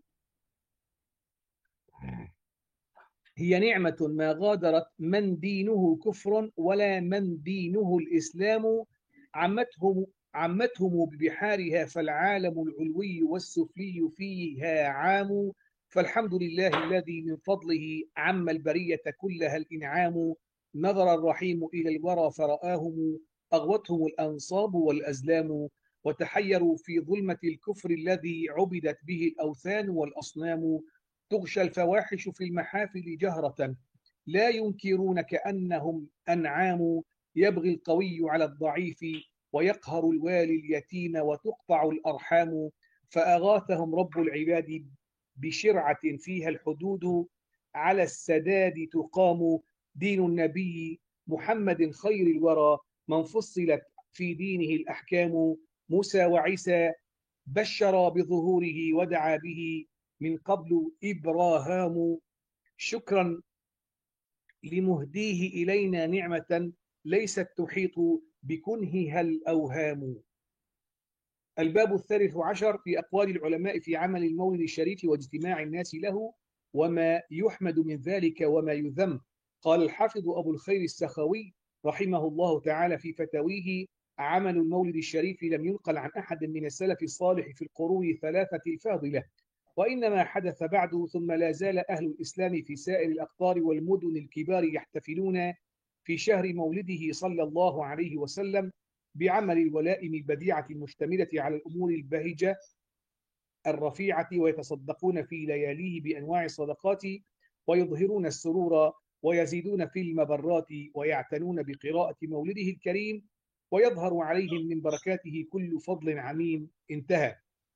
هي نعمة ما غادرت من دينه كفر ولا من دينه الإسلام، عمتهم عمتهم ببحارها فالعالم العلوي والسفلي فيها عام، فالحمد لله الذي من فضله عم البرية كلها الإنعام، نظر الرحيم إلى الورى فرآهم أغوتهم الأنصاب والأزلام، وتحيروا في ظلمة الكفر الذي عبدت به الأوثان والأصنام، تغشى الفواحش في المحافل جهرة لا ينكرون كأنهم أنعام، يبغي القوي على الضعيف ويقهر الوالي اليتيم وتقطع الأرحام، فأغاثهم رب العباد بشرعة فيها الحدود على السداد تقام، دين النبي محمد خير الورى من فصلت في دينه الأحكام، موسى وعيسى بشر بظهوره ودعا به من قبل إبراهام، شكرا لمهديه إلينا نعمة ليست تحيط بكنهها الأوهام. الباب الثالث عشر في أقوال العلماء في عمل المولد الشريف واجتماع الناس له وما يحمد من ذلك وما يذم. قال الحافظ أبو الخير السخوي رحمه الله تعالى في فتاويه عمل المولد الشريف لم ينقل عن أحد من السلف الصالح في القرون الثلاثة الفاضلة، وإنما حدث بعده، ثم لا زال أهل الإسلام في سائر الأقطار والمدن الكبار يحتفلون في شهر مولده صلى الله عليه وسلم بعمل الولائم البديعة المشتملة على الأمور البهجة الرفيعة، ويتصدقون في لياليه بأنواع الصدقات، ويظهرون السرور، ويزيدون في المبرات، ويعتنون بقراءة مولده الكريم، ويظهر عليهم من بركاته كل فضل عميم. انتهى.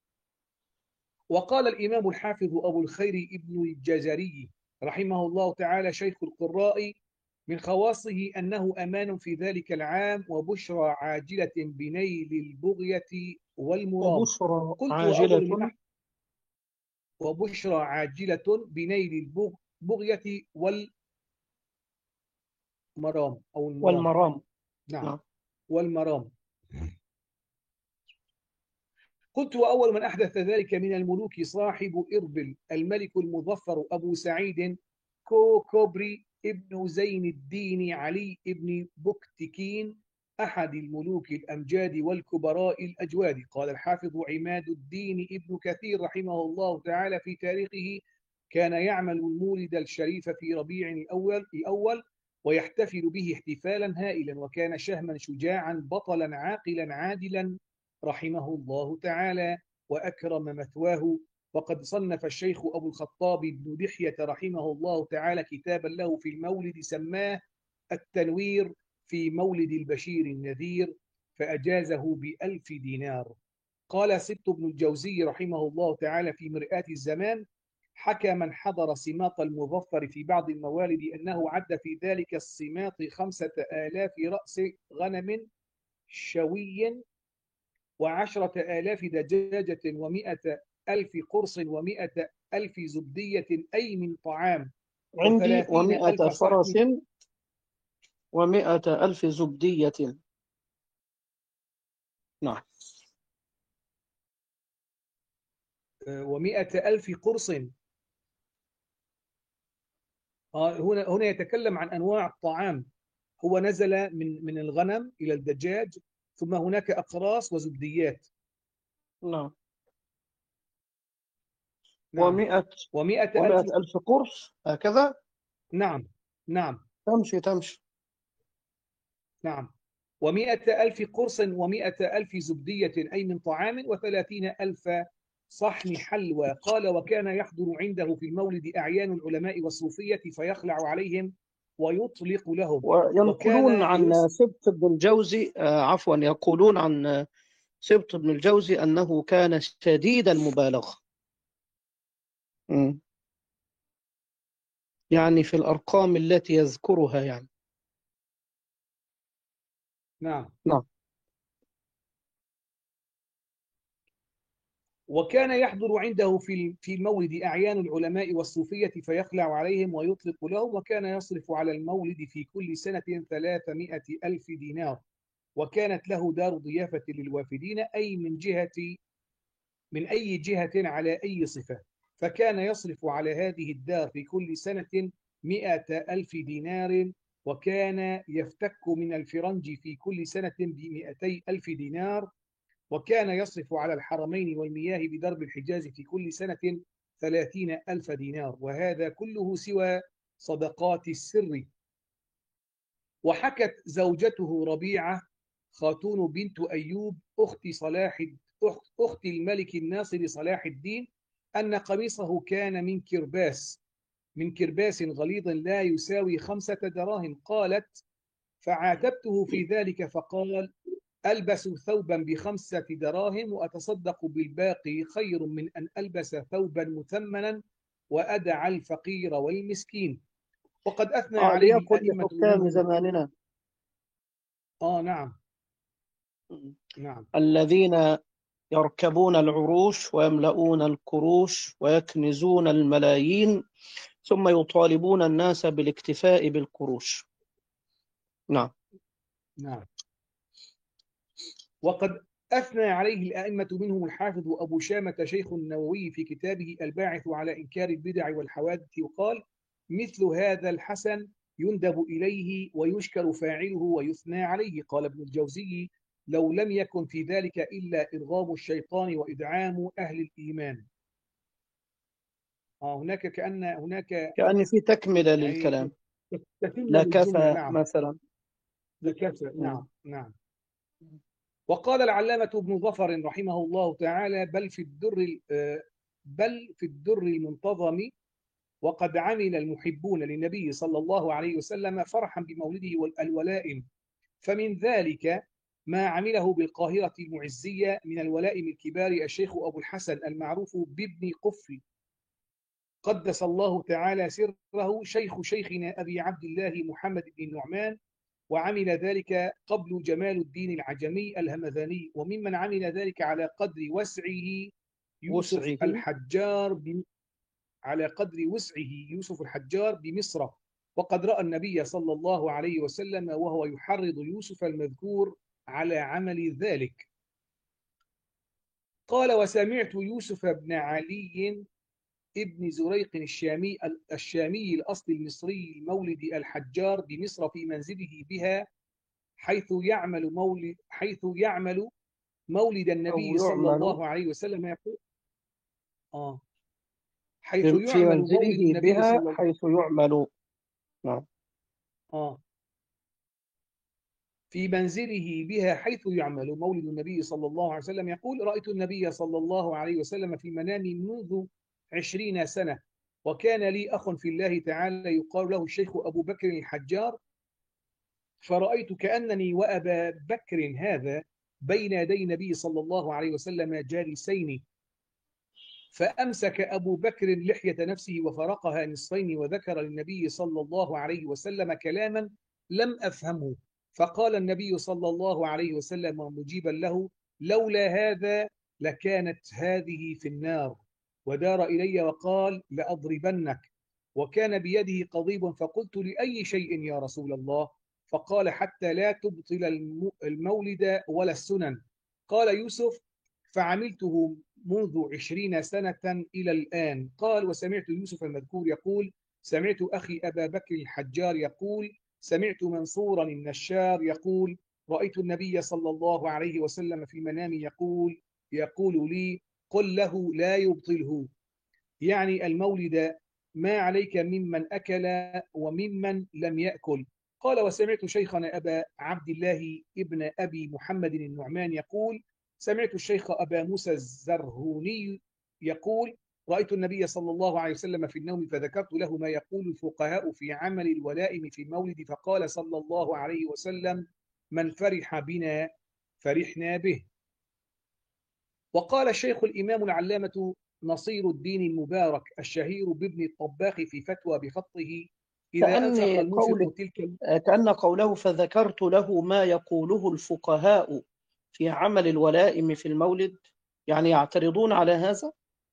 وقال الإمام الحافظ أبو الخير ابن الجزري رحمه الله تعالى شيخ القراء: من خواصه أنه أمان في ذلك العام، وبشرى عاجلة بنيل البغية والمرام. وبشرى قلت وأول من عاجلة أح... وبشرى عاجلة بنيل البغية والمرام أو المرام. والمرام. نعم. نعم. والمرام. قلت وأول من أحدث ذلك من الملوك صاحب إربل الملك المظفر أبو سعيد كوكوبري ابن زين الدين علي ابن بكتكين، أحد الملوك الأمجاد والكبراء الأجواد. قال الحافظ عماد الدين ابن كثير رحمه الله تعالى في تاريخه: كان يعمل المولد الشريف في ربيع الأول, الأول ويحتفل به احتفالا هائلا، وكان شهما شجاعا بطلا عاقلا عادلا رحمه الله تعالى وأكرم مثواه. وقد صنف الشيخ أبو الخطاب بن دحية رحمه الله تعالى كتابا له في المولد سماه التنوير في مولد البشير النذير، فأجازه بألف دينار. قال سبط بن الجوزي رحمه الله تعالى في مرآة الزمان: حكى من حضر سماط المظفر في بعض الموالد أنه عد في ذلك السماط خمسة آلاف رأس غنم شوي، وعشرة آلاف دجاجة، ومئة ألف قرص، ومئة ألف زبدية أي من طعام، عندي وثلاثين ومائة ألف فرس صحن ومائة ألف زبدية. نعم. ومئة ألف قرص. هنا هنا يتكلم عن أنواع الطعام. هو نزل من من الغنم إلى الدجاج، ثم هناك أقراص وزبديات. نعم. نعم. ومائة ومئة ومائة ألف. ألف قرص هكذا. نعم. نعم. تمشي تمشي. نعم. ومئة ألف قرص، ومئة ألف زبدية أي من طعام، وثلاثين ألف صحن حلوى. قال: وكان يحضر عنده في المولد أعيان العلماء والصوفية فيخلع عليهم ويطلق لهم. وينقلون وكان عن يس... سبط بن الجوزي آه عفوا يقولون عن سبط بن الجوزي أنه كان شديد المبالغة، م. يعني في الأرقام التي يذكرها يعني. نعم. نعم. وكان يحضر عنده في في المولد أعيان العلماء والصوفية فيخلع عليهم ويطلق لهم. وكان يصرف على المولد في كل سنة ثلاثمائة ألف دينار. وكانت له دار ضيافة للوافدين، أي من جهة من أي جهة على أي صفة، فكان يصرف على هذه الدار في كل سنة مئة ألف دينار. وكان يفتك من الفرنج في كل سنة بمئتي ألف دينار. وكان يصرف على الحرمين والمياه بدرب الحجاز في كل سنة ثلاثين ألف دينار، وهذا كله سوى صدقات السر. وحكت زوجته ربيعة خاتون بنت أيوب أخت صلاح أخت الملك الناصر صلاح الدين أن قميصه كان من كرباس من كرباس غليظ لا يساوي خمسة دراهم. قالت: فعاتبته في ذلك فقال: ألبس ثوبا بخمسة دراهم وأتصدق بالباقي خير من أن ألبس ثوبا مثمنا وأدع الفقير والمسكين. وقد أثنى آه عليه ليقل الأئمة لحكام منهم. زماننا. آه نعم. نعم. الذين يركبون العروش ويملؤون الكروش ويكنزون الملايين، ثم يطالبون الناس بالاكتفاء بالقروش. نعم. نعم. وقد أثنى عليه الأئمة منهم الحافظ أبو شامة شيخ النووي في كتابه الباعث على إنكار البدع والحوادث، وقال: مثل هذا الحسن يندب إليه ويشكر فاعله ويثنى عليه. قال ابن الجوزي: لو لم يكن في ذلك إلا إرغام الشيطان وإدعام أهل الإيمان. آه هناك كأن هناك كأن في تكملة يعني للكلام. تتمة للجملة. لكفى نعم مثلا. لكفى. مم. نعم نعم. وقال العلامة ابن ظفر رحمه الله تعالى: بل في الدر بل في الدر المنتظم وقد عمل المحبون للنبي صلى الله عليه وسلم فرحا بمولده والولائم، فمن ذلك ما عمله بالقاهرة المعزية من الولائم الكبار الشيخ أبو الحسن المعروف بابن قفل قدس الله تعالى سره، شيخ شيخنا أبي عبد الله محمد بن النعمان، وعمل ذلك قبل جمال الدين العجمي الهمذاني. وممن عمل ذلك على قدر وسعه يوسف وسعه. الحجار ب... على قدر وسعه يوسف الحجار بمصر، وقد رأى النبي صلى الله عليه وسلم وهو يحرض يوسف المذكور على عمل ذلك. قال: وسمعت يوسف بن علي ابن زريق الشامي الشامي الأصل المصري المولد الحجار بمصر في منزله بها، حيث يعمل مولد حيث يعمل مولد النبي أو صلى يعمل الله عليه وسلم يقول آه حيث في يعمل مولد منزله النبي بها، صلى الله حيث يعمل. نعم. آه في منزله بها حيث يعمل مولد النبي صلى الله عليه وسلم يقول: رأيت النبي صلى الله عليه وسلم في منامي منذ عشرين سنة، وكان لي أخ في الله تعالى يقال له الشيخ أبو بكر الحجار، فرأيت كأنني وأبا بكر هذا بين يدي النبي صلى الله عليه وسلم جالسين، فأمسك أبو بكر لحية نفسه وفرقها نصفين، وذكر للنبي صلى الله عليه وسلم كلاما لم أفهمه، فقال النبي صلى الله عليه وسلم مجيبا له: لولا هذا لكانت هذه في النار. ودار إلي وقال: لأضربنك. وكان بيده قضيب، فقلت: لأي شيء يا رسول الله؟ فقال: حتى لا تبطل المولد ولا السنن. قال يوسف: فعملته منذ عشرين سنة إلى الآن. قال: وسمعت يوسف المذكور يقول: سمعت أخي أبا بكر الحجار يقول: سمعت منصورا النشار يقول: رأيت النبي صلى الله عليه وسلم في المنام يقول يقول لي: قل له لا يبطله، يعني المولد، ما عليك ممن أكل وممن لم يأكل. قال: وسمعت شيخنا أبا عبد الله ابن أبي محمد النعمان يقول: سمعت الشيخ أبا موسى الزرهوني يقول: رأيت النبي صلى الله عليه وسلم في النوم، فذكرت له ما يقول الفقهاء في عمل الولائم في المولد، فقال صلى الله عليه وسلم: من فرح بنا فرحنا به. وقال الشيخ الإمام العلامة نصير الدين المبارك الشهير بابن الطباخ في فتوى بخطه: إذا أنفق كأن قول المنفق تلك كأن قوله فذكرت له ما يقوله الفقهاء في عمل الولائم في المولد، يعني يعترضون على هذا.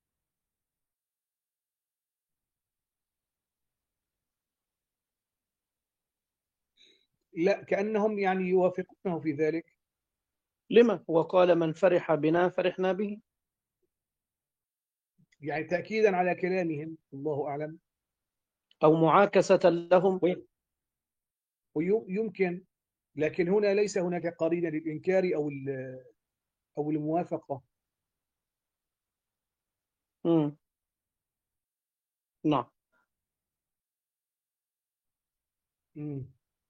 لا، كأنهم يعني يوافقونه في ذلك. لما هو قال من فرح بنا فرحنا به؟ يعني تأكيدا على كلامهم، الله أعلم. أو معاكسة لهم. ويمكن، لكن هنا ليس هناك قرينة للإنكار أو أو الموافقة. مم. نعم. مم.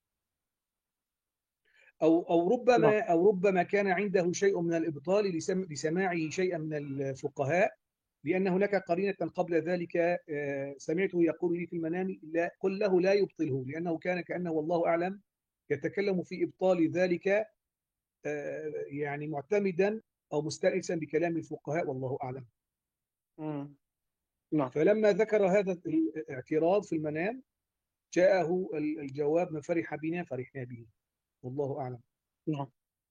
أو أو نعم. ربما أو ربما كان عنده شيء من الإبطال لسم- لسماعه شيئا من الفقهاء، لأن هناك قرينة قبل ذلك آه، سمعته يقول لي في المنام: لا، قل له لا يبطله، لأنه كان كأنه والله أعلم يتكلم في إبطال ذلك، آه، يعني معتمدا أو مستأنسا بكلام الفقهاء، والله أعلم. مم. نعم. فلما ذكر هذا الاعتراض في المنام جاءه الجواب: من فرح بنا فرحنا به، والله أعلم. نعم.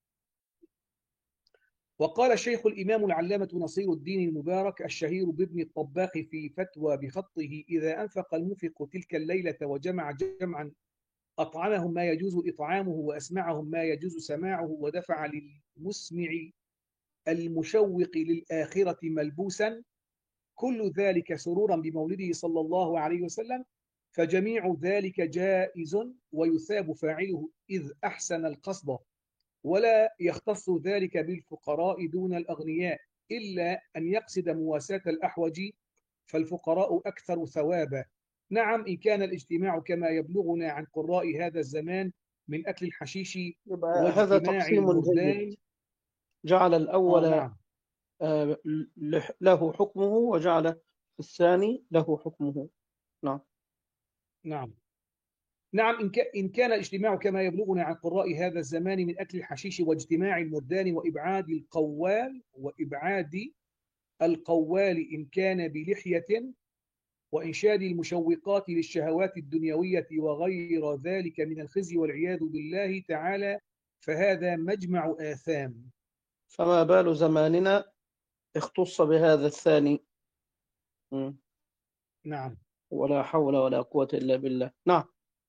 وقال الشيخ الإمام العلامة نصير الدين المبارك الشهير بابن الطباخ في فتوى بخطه: إذا أنفق المنفق تلك الليلة وجمع جمعا أطعمهم ما يجوز إطعامه، وأسمعهم ما يجوز سماعه، ودفع للمسمع المشوق للآخرة ملبوسا، كل ذلك سرورا بمولده صلى الله عليه وسلم، فجميع ذلك جائز ويثاب فاعله إذ أحسن القصد. ولا يختص ذلك بالفقراء دون الأغنياء، إلا أن يقصد مواساة الأحوج، فالفقراء أكثر ثوابا. نعم، إن كان الاجتماع كما يبلغنا عن قراء هذا الزمان من أكل الحشيش يبقى هذا واجتماع تقسيم جيد. المردان. جعل آه الأول نعم آه، له له حكمه، وجعل الثاني له حكمه. نعم. نعم نعم إن, ك... إن كان الاجتماع كما يبلغنا عن قراء هذا الزمان من أكل الحشيش واجتماع المردان وإبعاد القوال وإبعاد القوال إن كان بلحية وإنشاد المشوقات للشهوات الدنيوية وغير ذلك من الخزي والعياذ بالله تعالى، فهذا مجمع آثام. فما بال زماننا اختص بهذا الثاني؟ م. نعم ولا حول ولا قوة إلا بالله. نعم.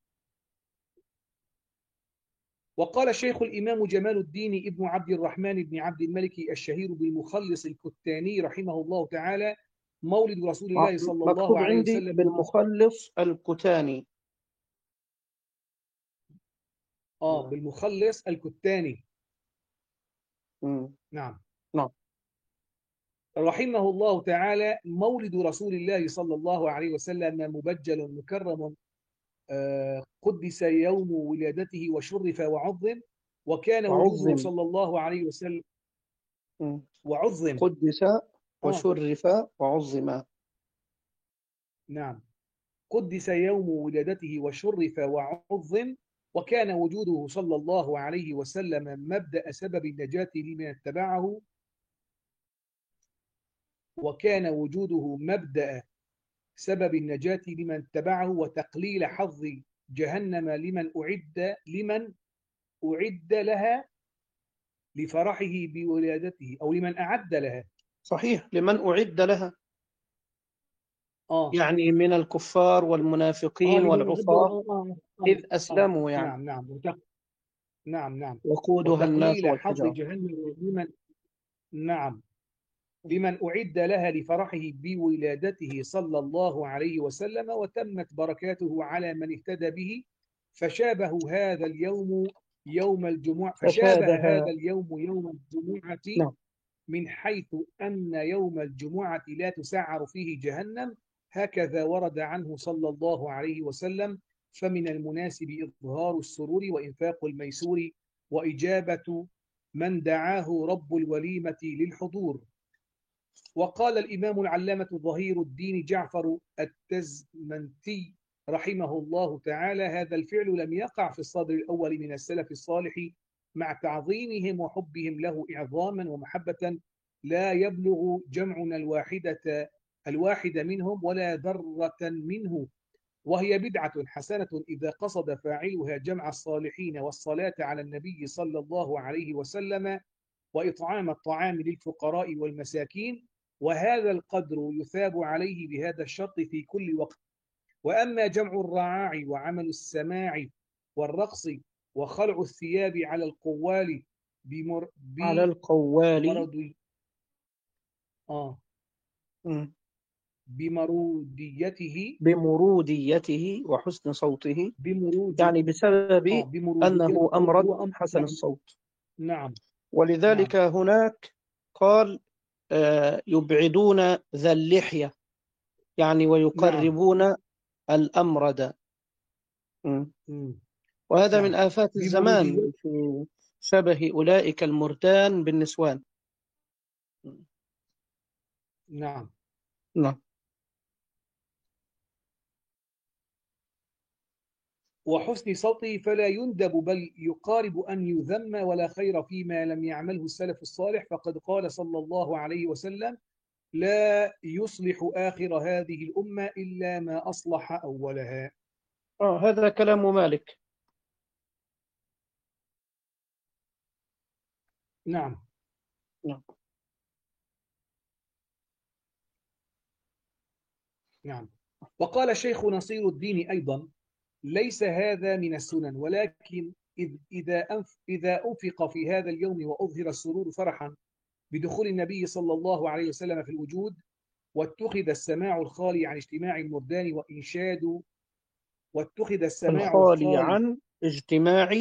وقال الشيخ الإمام جمال الدين ابن عبد الرحمن بن عبد الملك الشهير بالمخلص الكتاني رحمه الله تعالى: مولد رسول الله صلى الله مكتوب عليه عندي وسلم. بالمخلص الكتاني. آه بالمخلص الكتاني. م. نعم نعم. رحمه الله تعالى: مولد رسول الله صلى الله عليه وسلم مبجل مكرم، آه، قدس يوم ولادته وشرف وعظم، وكان وجوده وعظم. صلى الله عليه وسلم م. وعظم. قدس آه وشرف وعظم. نعم قدس يوم ولادته وشرف وعظم، وكان وجوده صلى الله عليه وسلم مبدأ سبب النجاة لمن اتبعه وكان وجوده مبدأ سبب النجاة لمن اتبعه وتقليل حظ جهنم لمن أعد لمن أعد لها لفرحه بولادته، أو لمن أعد لها. صحيح، لمن أعد لها، آه يعني من الكفار آه والمنافقين لمن أعد لها والعصاة آه آه إذ آه آه. أسلموا، يعني نعم نعم وتق... نعم نعم وقودها الناس وتقليل حظ والحجارة. جهنم لمن نعم لمن أعد لها لفرحه بولادته صلى الله عليه وسلم، وتمت بركاته على من اهتدى به، فشابه هذا اليوم يوم الجمعة فشابه فشابه. هذا اليوم يوم الجمعة نعم. من حيث أن يوم الجمعة لا تسعر فيه جهنم، هكذا ورد عنه صلى الله عليه وسلم. فمن المناسب إظهار السرور وإنفاق الميسور وإجابة من دعاه رب الوليمة للحضور. وقال الإمام العلامة ظهير الدين جعفر التزمنتي رحمه الله تعالى: هذا الفعل لم يقع في الصدر الأول من السلف الصالح، مع تعظيمهم وحبهم له إعظاما ومحبة لا يبلغ جمعنا الواحدة الواحد منهم ولا ذرة منه، وهي بدعة حسنة إذا قصد فاعلها جمع الصالحين والصلاة على النبي صلى الله عليه وسلم وإطعام الطعام للفقراء والمساكين، وهذا القدر يثاب عليه بهذا الشرط في كل وقت. وأما جمع الرعاع وعمل السماع والرقص وخلع الثياب على القوال بمر... على القوال. بمرض آه م. بمروديته بمروديته وحسن صوته، بمرود يعني بسبب آه بمروديته أنه هو أمرد هو أم... حسن نعم الصوت. نعم ولذلك نعم هناك قال آه، يبعدون ذا اللحية، يعني نعم ويقربون الأمرد. م. مم. وهذا من نعم آفات بمروديته الزمان في شبه أولئك المردان بالنسوان. نعم نعم. وحسن صوته فلا يندب بل يقارب أن يذم، ولا خير فيما لم يعمله السلف الصالح، فقد قال صلى الله عليه وسلم: لا يصلح آخر هذه الأمة إلا ما أصلح أولها. آه هذا كلام مالك. نعم نعم. نعم وقال الشيخ نصير الدين أيضا: ليس هذا من السنن، ولكن إذ إذا أنف إذا أنفق في هذا اليوم وأظهر السرور فرحا بدخول النبي صلى الله عليه وسلم في الوجود، واتخذ السماع الخالي عن اجتماع المردان وإنشاد واتخذ السماع الخالي الخالي عن اجتماع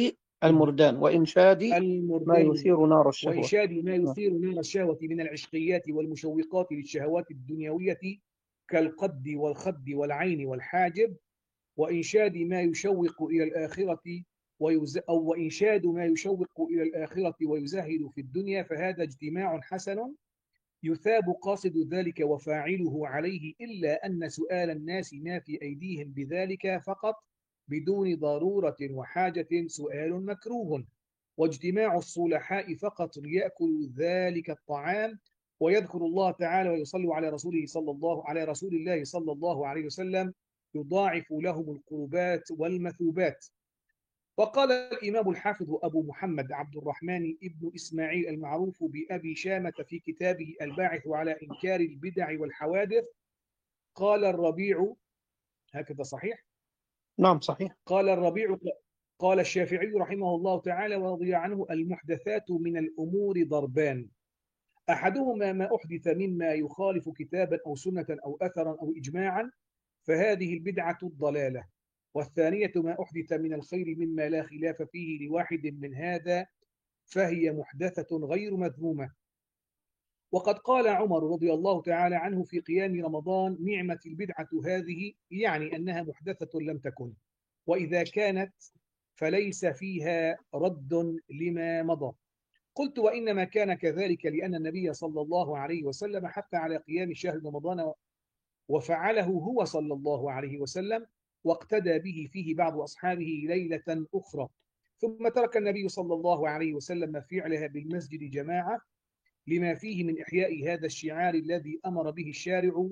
المردان وإنشاد ما المردان يثير نار الشهوة. وإنشاد ما نعم. يثير نار الشهوة من العشقيات والمشوقات للشهوات الدنيوية كالقد والخد والعين والحاجب، وإنشاد ما يشوق إلى الآخرة ويز... أو وإنشاد ما يشوق إلى الآخرة ويزهد في الدنيا، فهذا اجتماع حسن يثاب قاصد ذلك وفاعله عليه، إلا أن سؤال الناس ما في أيديهم بذلك فقط بدون ضرورة وحاجة سؤال مكروه، واجتماع الصلحاء فقط ليأكلوا ذلك الطعام ويذكر الله تعالى ويصلوا على رسوله صلى الله على رسول الله صلى الله عليه وسلم يضاعف لهم القربات والمثوبات. وقال الإمام الحافظ أبو محمد عبد الرحمن ابن إسماعيل المعروف بأبي شامة في كتابه الباعث على إنكار البدع والحوادث، قال الربيع، هكذا صحيح؟ نعم صحيح. قال الربيع قال الشافعي رحمه الله تعالى ورضي عنه: المحدثات من الأمور ضربان، أحدهما ما أحدث مما يخالف كتابا أو سنة أو أثرا أو إجماعا فهذه البدعة الضلالة، والثانية ما أحدث من الخير مما لا خلاف فيه لواحد من هذا فهي محدثة غير مذمومة. وقد قال عمر رضي الله تعالى عنه في قيام رمضان: نعمة البدعة هذه، يعني أنها محدثة لم تكن، وإذا كانت فليس فيها رد لما مضى. قلت: وإنما كان كذلك لأن النبي صلى الله عليه وسلم حث على قيام شهر رمضان وفعله هو صلى الله عليه وسلم، واقتدى به فيه بعض أصحابه ليلة أخرى، ثم ترك النبي صلى الله عليه وسلم فعلها بالمسجد جماعة لما فيه من إحياء هذا الشعار الذي أمر به الشارع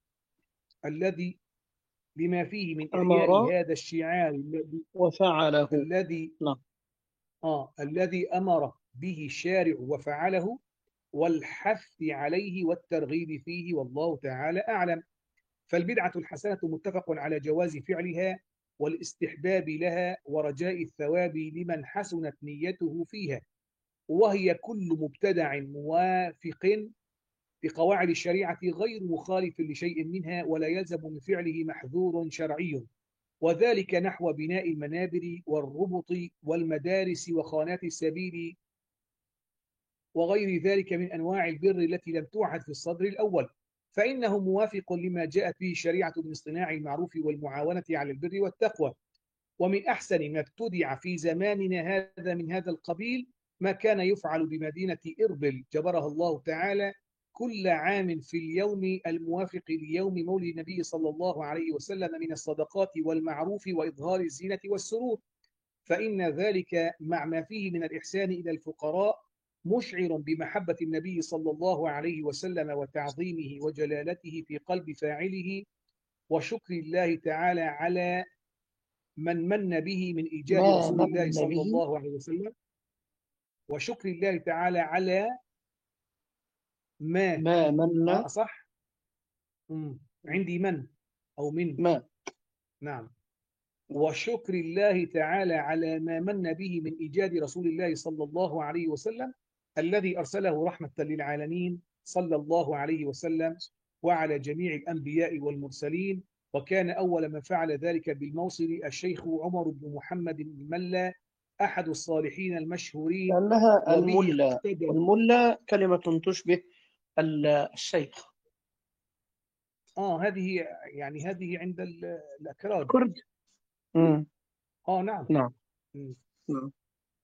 الذي لما فيه من إحياء أمر هذا الشعار الذي وفعله. الذي نعم. آه الذي أمر به الشارع وفعله، والحث عليه والترغيب فيه، والله تعالى أعلم. فالبدعة الحسنة متفق على جواز فعلها والاستحباب لها ورجاء الثواب لمن حسنت نيته فيها، وهي كل مبتدع موافق بقواعد الشريعة غير مخالف لشيء منها ولا يلزم من فعله محذور شرعي، وذلك نحو بناء المنابر والربط والمدارس وخانات السبيل وغير ذلك من أنواع البر التي لم توعد في الصدر الأول، فإنه موافق لما جاءت به الشريعة من اصطناع المعروف والمعاونة على البر والتقوى. ومن أحسن ما ابتدع في زماننا هذا من هذا القبيل ما كان يفعل بمدينة إربل جبرها الله تعالى كل عام في اليوم الموافق ليوم مولد النبي صلى الله عليه وسلم من الصدقات والمعروف وإظهار الزينة والسرور، فإن ذلك مع ما فيه من الإحسان إلى الفقراء مشعر بمحبة النبي صلى الله عليه وسلم وتعظيمه وجلالته في قلب فاعله، وشكر الله تعالى على من من به من إيجاد ما رسول الله من صلى به الله عليه وسلم، وشكر الله تعالى على ما ما من آه صح مم. عندي من أو من ما نعم وشكر الله تعالى على ما من به من إيجاد رسول الله صلى الله عليه وسلم الذي أرسله رحمة للعالمين صلى الله عليه وسلم وعلى جميع الأنبياء والمرسلين. وكان أول من فعل ذلك بالموصل الشيخ عمر بن محمد الملا أحد الصالحين المشهورين، لأنها وبه الملا، اقتدى. والملا كلمة تشبه الشيخ. آه هذه يعني هذه عند الأكراد كرد. مم. آه نعم نعم. مم. نعم.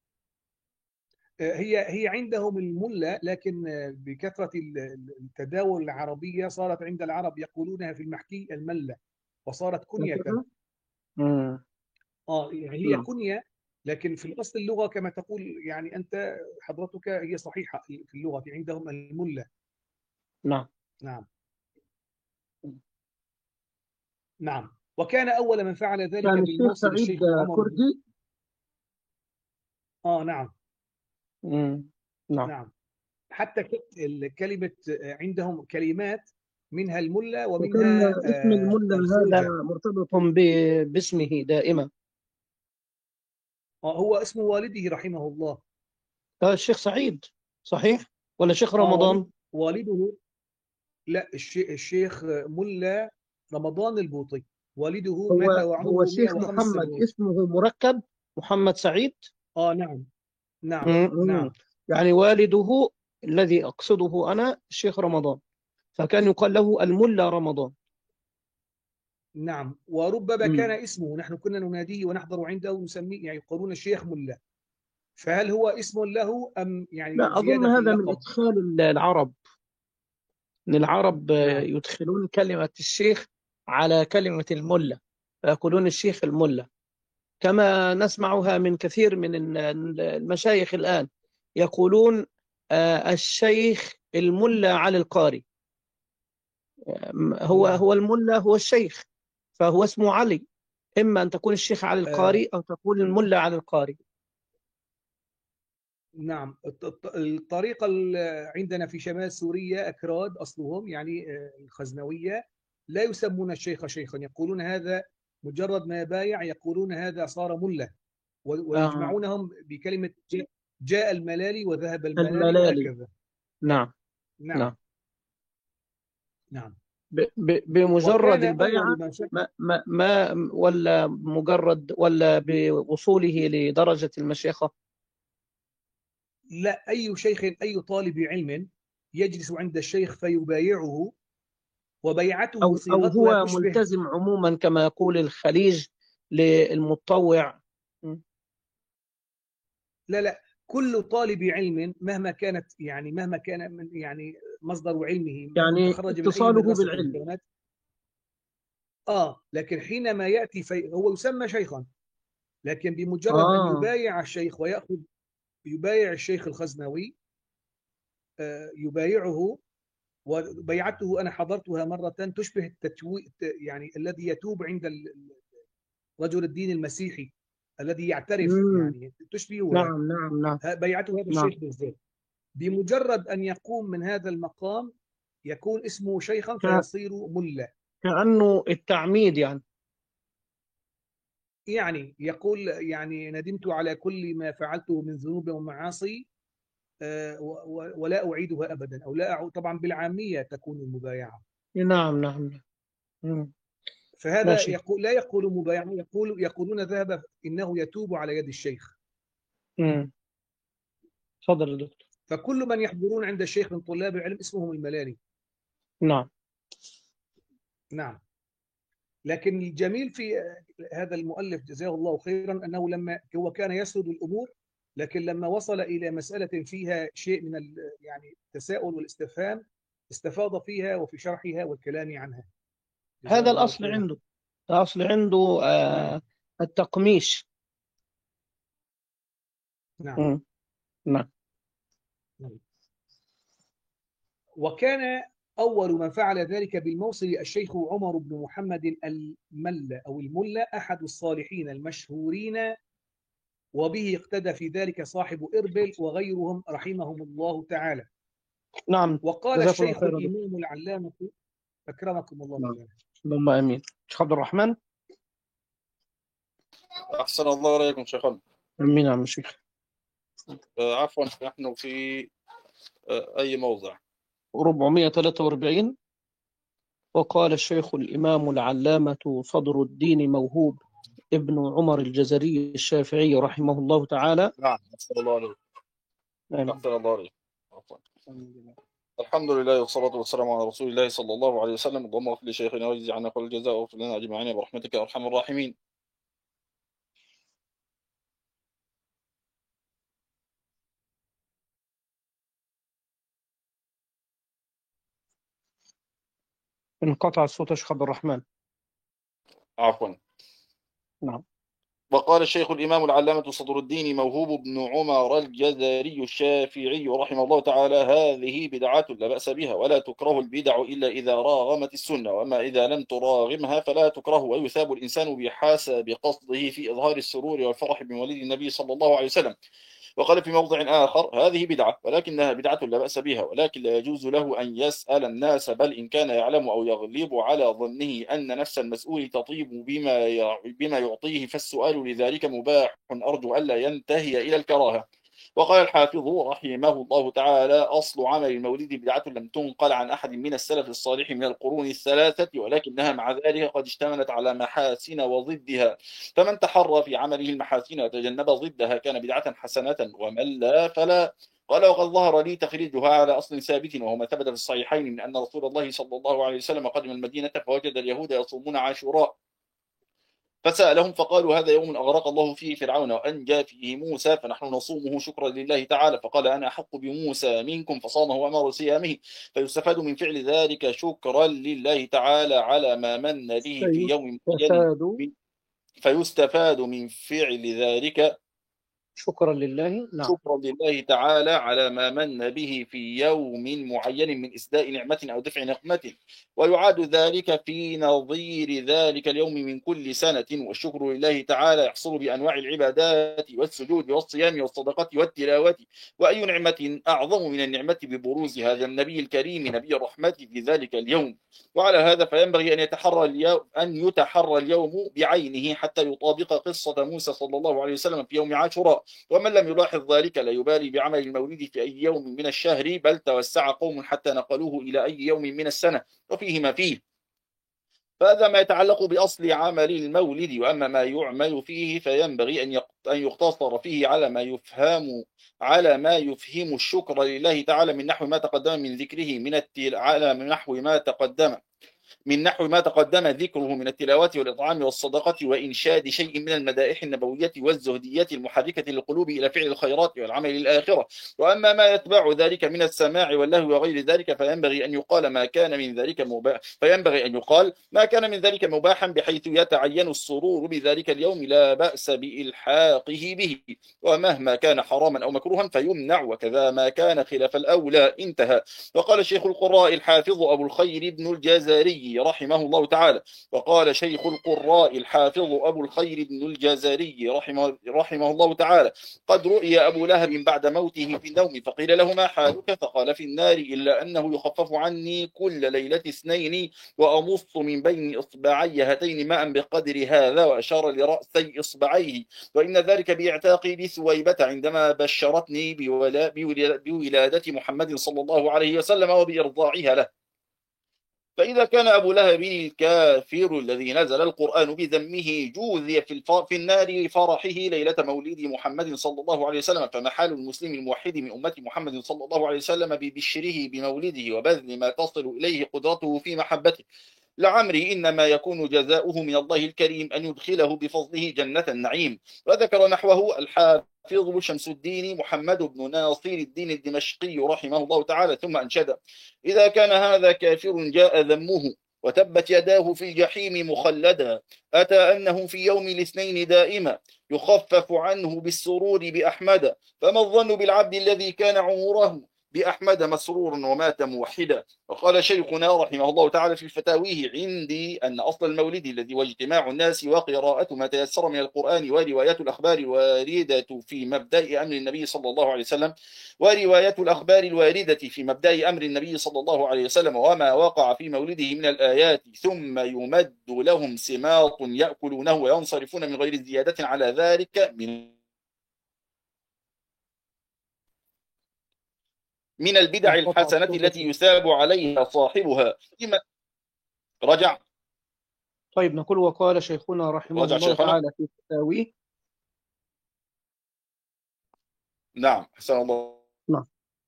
هي هي عندهم الملا، لكن بكثرة التداول العربية صارت عند العرب يقولونها في المحكي الملا، وصارت كنية. مم. آه يعني هي نعم. كنية، لكن في الأصل اللغة كما تقول يعني أنت حضرتك هي صحيحة في اللغة عندهم الملا. نعم. نعم نعم وكان أول من فعل ذلك كان الشيخ بالموصل سعيد الشيخ عمر بن- كردي. آه نعم مم. نعم. نعم حتى ك- الكلمة عندهم كلمات منها الملا وكان ومنها اسم آه الملا الخوجة. هذا مرتبط هم ب- باسمه دائما. آه هو اسم والده رحمه الله. آه، الشيخ سعيد صحيح ولا شيخ آه والد رمضان؟ والده لا الشي- الشيخ ملا رمضان البوطي، والده هو مات هو وعمره الشيخ مئة وخمس محمد سنوات. اسمه مركب. محمد سعيد. آه نعم نعم م- م. نعم يعني والده الذي أقصده أنا الشيخ رمضان، فكان يقال له الملا رمضان. نعم. وربما كان م. اسمه، نحن كنا نناديه ونحضر عنده نسميه، يعني يقولون الشيخ ملا، فهل هو اسم له أم يعني لا أظن زيادة في هذا من اللقب؟ إدخال العرب، إن العرب آه، نعم يدخلون كلمة الشيخ على كلمة الملا، فيقولون الشيخ الملا، كما نسمعها من كثير من ال- المشايخ الآن، يقولون آه، الشيخ الملا علي القاري. هو نعم هو الملا هو الشيخ، فهو اسمه علي، إما أن تكون الشيخ علي آه القاري أو تكون الملا علي القاري. نعم. الط- الط- الطريقة ال- عندنا في شمال سوريا أكراد أصلهم، يعني آه، الخزنوية، لا يسمون الشيخ شيخا، يقولون هذا مجرد ما بايع، يقولون هذا صار ملا، و- آه ويجمعونهم بكلمة جاء جاء الملالي وذهب الملالي الملالي. وهكذا. نعم نعم نعم. نعم. ب- ب- بمجرد وكان البيعة، أول من شك. ما ما ما ولا مجرد ولا بوصوله لدرجة المشيخة؟ لا، أي شيخ، أي طالب علم يجلس عند الشيخ فيبايعه، وبيعته أو أو صيغتها هو تشبه. ملتزم عموما كما يقول الخليج للمتطوع. م. لا لا، كل طالب علم مهما كانت، يعني مهما كان من يعني مصدر علمه، من يعني تخرج من أي اتصاله مدرسة بالعلم. كانت. آه لكن حينما يأتي في هو يسمى شيخا، لكن بمجرد أن آه يبايع الشيخ ويأخذ، يبايع الشيخ الخزنوي، آه يبايعه، وبيعته أنا حضرتها مرة، تشبه التتوي، يعني الذي يتوب عند ال- رجل الدين المسيحي الذي يعترف، مم. يعني تشبه نعم نعم نعم بيعته هذا نعم. الشيخ بالذات. بمجرد أن يقوم من هذا المقام يكون اسمه شيخا ك- فيصير ملا. كأنه التعميد يعني. يعني يقول يعني ندمت على كل ما فعلته من ذنوب ومعاصي، آه، و- و- ولا أعيدها أبدا، أو لا أعود، طبعا بالعامية تكون المبايعة. نعم نعم نعم. مم. فهذا ماشي. يقول، لا يقول مبايعة، يقول يقولون ذهب إنه يتوب على يد الشيخ. مم. تفضل يا دكتور. فكل من يحضرون عند الشيخ من طلاب العلم اسمهم الملالي. نعم. نعم. لكن الجميل في هذا المؤلف جزاه الله خيرا أنه لما هو كان يسرد الأمور، لكن لما وصل إلى مسألة فيها شيء من ال- يعني التساؤل والاستفهام، استفاض فيها وفي شرحها والكلام عنها، جزاه هذا الله الأصل خيرا. عنده، الأصل عنده نعم آه التقميش. نعم مم. نعم. نعم. وكان أول من فعل ذلك بالموصل الشيخ عمر بن محمد الملا أو الملا، أحد الصالحين المشهورين، وبه اقتدى في ذلك صاحب إربل وغيرهم رحمهم الله تعالى. نعم وقال جزاك الله الشيخ خير يا دكتور. الإمام العلامة، أكرمكم الله نعم مولانا. اللهم آمين. شيخ عبد الرحمن. أحسن الله إليكم شيخنا. آمين يا عم الشيخ. آه، عفوا، نحن في آه، أي موضع؟ أربعمائة وثلاثة وأربعين. وقال الشيخ الإمام العلامة صدر الدين موهوب ابن عمر الجزري الشافعي رحمه الله تعالى. نعم، أحسن الله عليك. آمين. أحسن الله عليك. عفوا. الحمد لله والصلاة والسلام على رسول الله صلى الله عليه وسلم. اللهم اغفر لشيخنا ويجزي عنا كل الجزاء واغفر لنا أجمعين برحمتك يا أرحم الراحمين. انقطع الصوت يا شيخ عبد الرحمن. عفوا. نعم. وقال الشيخ الإمام العلامة صدر الدين موهوب بن عمر الجزري الشافعي رحمه الله تعالى: هذه بدعة لا بأس بها، ولا تكره البدع إلا إذا راغمت السنة، وأما إذا لم تراغمها فلا تكره، ويثاب الإنسان بحسب قصده في إظهار السرور والفرح بمولد النبي صلى الله عليه وسلم. وقال في موضع آخر: هذه بدعة ولكنها بدعة لا بأس بها، ولكن لا يجوز له أن يسأل الناس، بل إن كان يعلم أو يغلب على ظنه أن نفس المسؤول تطيب بما بما يعطيه فالسؤال لذلك مباح، أرجو ألا ينتهي إلى الكراهة. وقال الحافظ رحمه الله تعالى: أصل عمل المولد بدعة لم تنقل عن أحد من السلف الصالح من القرون الثلاثة، ولكنها مع ذلك قد اشتملت على محاسن وضدها، فمن تحرى في عمله المحاسن وتجنب ضدها كان بدعة حسنة، ومن لا فلا. قال: وقد ظهر لي تخريجها على أصل ثابت، وهو ما ثبت في الصحيحين من أن رسول الله صلى الله عليه وسلم قدم المدينة فوجد اليهود يصومون عاشوراء، فسألهم فقالوا: هذا يوم أغرق الله فيه فرعون وأنجى فيه موسى، فنحن نصومه شكرا لله تعالى. فقال: أنا أحق بموسى منكم، فصامه وأمر صيامه، فيستفاد من فعل ذلك شكرا لله تعالى على ما من به في يوم معين، فيستفاد من فعل ذلك شكرا لله نعم شكرا لله تعالى على ما من به في يوم معين من إسداء نعمة أو دفع نقمة، ويعاد ذلك في نظير ذلك اليوم من كل سنة. والشكر لله تعالى يحصل بأنواع العبادات والسجود والصيام والصدقة والتلاوة، وأي نعمة أعظم من النعمة ببروز هذا النبي الكريم نبي الرحمة في ذلك اليوم. وعلى هذا فينبغي أن يتحرى اليوم أن يتحرى اليوم بعينه حتى يطابق قصة موسى صلى الله عليه وسلم في يوم عاشوراء. ومن لم يلاحظ ذلك لا يبالي بعمل المولد في أي يوم من الشهر، بل توسع قوم حتى نقلوه إلى أي يوم من السنة، وفيه ما فيه. فهذا ما يتعلق بأصل عمل المولد. وأما ما يعمل فيه فينبغي أن يقتصر فيه على ما يفهم على ما يفهم الشكر لله تعالى من نحو ما تقدم من ذكره من التل... على نحو ما تقدم من نحو ما تقدم ذكره من التلاوة والإطعام والصدقة وإنشاد شيء من المدائح النبوية والزهدية المحركة للقلوب إلى فعل الخيرات والعمل للآخرة. وأما ما يتبع ذلك من السماع واللهو وغير ذلك فينبغي أن يقال ما كان من ذلك مباح فينبغي أن يقال ما كان من ذلك مباحا بحيث يتعين السرور بذلك اليوم لا بأس بإلحاقه به، ومهما كان حراما أو مكروها فيمنع، وكذا ما كان خلاف الأولى. انتهى. وقال شيخ القراء الحافظ أبو الخير بن الجزري رحمه الله تعالى: وقال شيخ القراء الحافظ أبو الخير بن الجزري رحمه, رحمه الله تعالى: قد رؤي أبو لهب بعد موته في النوم، فقيل له: ما حالك؟ فقال: في النار، إلا أنه يخفف عني كل ليلة اثنين، وأمص من بين إصبعي هاتين ماء بقدر هذا، وأشار لرأسي إصبعيه، وإن ذلك بإعتاقي لثويبة عندما بشرتني بولا بولادة محمد صلى الله عليه وسلم وبإرضاعها له. فإذا كان أبو لهب الكافر الذي نزل القرآن بذمه جوزي في, في النار فرحه ليلة مولد محمد صلى الله عليه وسلم، فمحال المسلم الموحد من أمة محمد صلى الله عليه وسلم ببشره بمولده وبذل ما تصل إليه قدرته في محبته. لعمري إنما يكون جزاؤه من الله الكريم أن يدخله بفضله جنة النعيم. وذكر نحوه الحافظ شمس الدين محمد بن ناصر الدين الدمشقي رحمه الله تعالى، ثم أنشد: إذا كان هذا كافر جاء ذمه، وتبت يداه في الجحيم مخلدا، أتى أنه في يوم الاثنين دائما يخفف عنه بالسرور بأحمد، فما الظن بالعبد الذي كان عمره بأحمد مسرورا ومات موحدا. وقال شيخنا رحمه الله تعالى في فتاويه: عندي أن أصل المولد الذي هو اجتماع الناس وقراءة ما تيسر من القرآن وروايات الأخبار الواردة في مبدأ أمر النبي صلى الله عليه وسلم وروايات الأخبار الواردة في مبدأ أمر النبي صلى الله عليه وسلم وما وقع في مولده من الآيات، ثم يمد لهم سماط يأكلونه وينصرفون من غير زيادة على ذلك من من البدع الحسنة التي يثاب عليها صاحبها. رجع طيب نقول: وقال شيخنا رحمه الله شيخنا. تعالى في فتاويه. نعم أحسن الله. نعم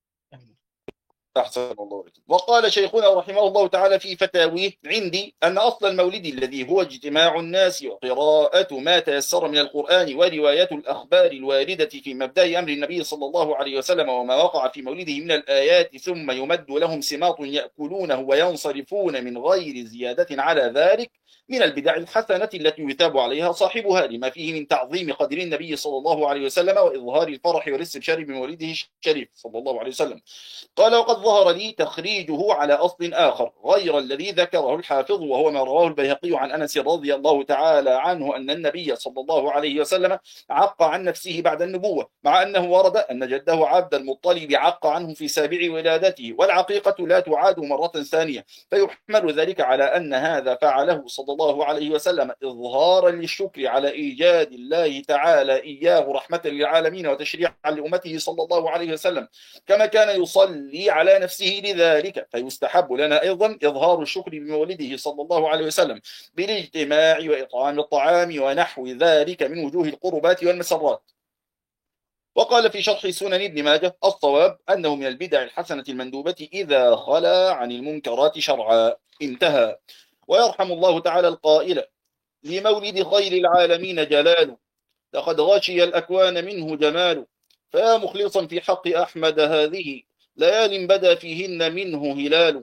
أحسن الله. وقال شيخنا رحمه الله تعالى في فتاويه: عندي أن أصل المولد الذي هو اجتماع الناس وقراءة ما تيسر من القرآن وروايات الأخبار الواردة في مبدأ أمر النبي صلى الله عليه وسلم وما وقع في مولده من الآيات، ثم يمد لهم سماط يأكلونه وينصرفون من غير زيادة على ذلك، من البدع الحسنة التي يثاب عليها صاحبها، لما فيه من تعظيم قدر النبي صلى الله عليه وسلم وإظهار الفرح والاستبشار بمولده الشريف صلى الله عليه وسلم. قال: وقد ظهر لي تخريجه على أصل آخر غير الذي ذكره الحافظ، وهو ما رواه البيهقي عن أنس رضي الله تعالى عنه أن النبي صلى الله عليه وسلم عق عن نفسه بعد النبوة، مع أنه ورد أن جده عبد المطلب عق عنه في سابع ولادته، والعقيقة لا تعاد مرة ثانية، فيحمل ذلك على أن هذا فعله صلى الله عليه وسلم إظهارا للشكر على إيجاد الله تعالى إياه رحمة للعالمين وتشريعا لأمته صلى الله عليه وسلم، كما كان يصلي على نفسه لذلك. فيستحب لنا أيضا إظهار الشكر بمولده صلى الله عليه وسلم بالاجتماع وإطعام الطعام ونحو ذلك من وجوه القربات والمسرات. وقال في شرح سنن ابن ماجه: الصواب أنه من البدع الحسنة المندوبة إذا خلا عن المنكرات شرعا. انتهى. ويرحم الله تعالى القائل: لمولد خير العالمين جلال، لقد غشي الأكوان منه جمال، فيا مخلصا في حق أحمد هذه ليال بدا فيهن منه هلال،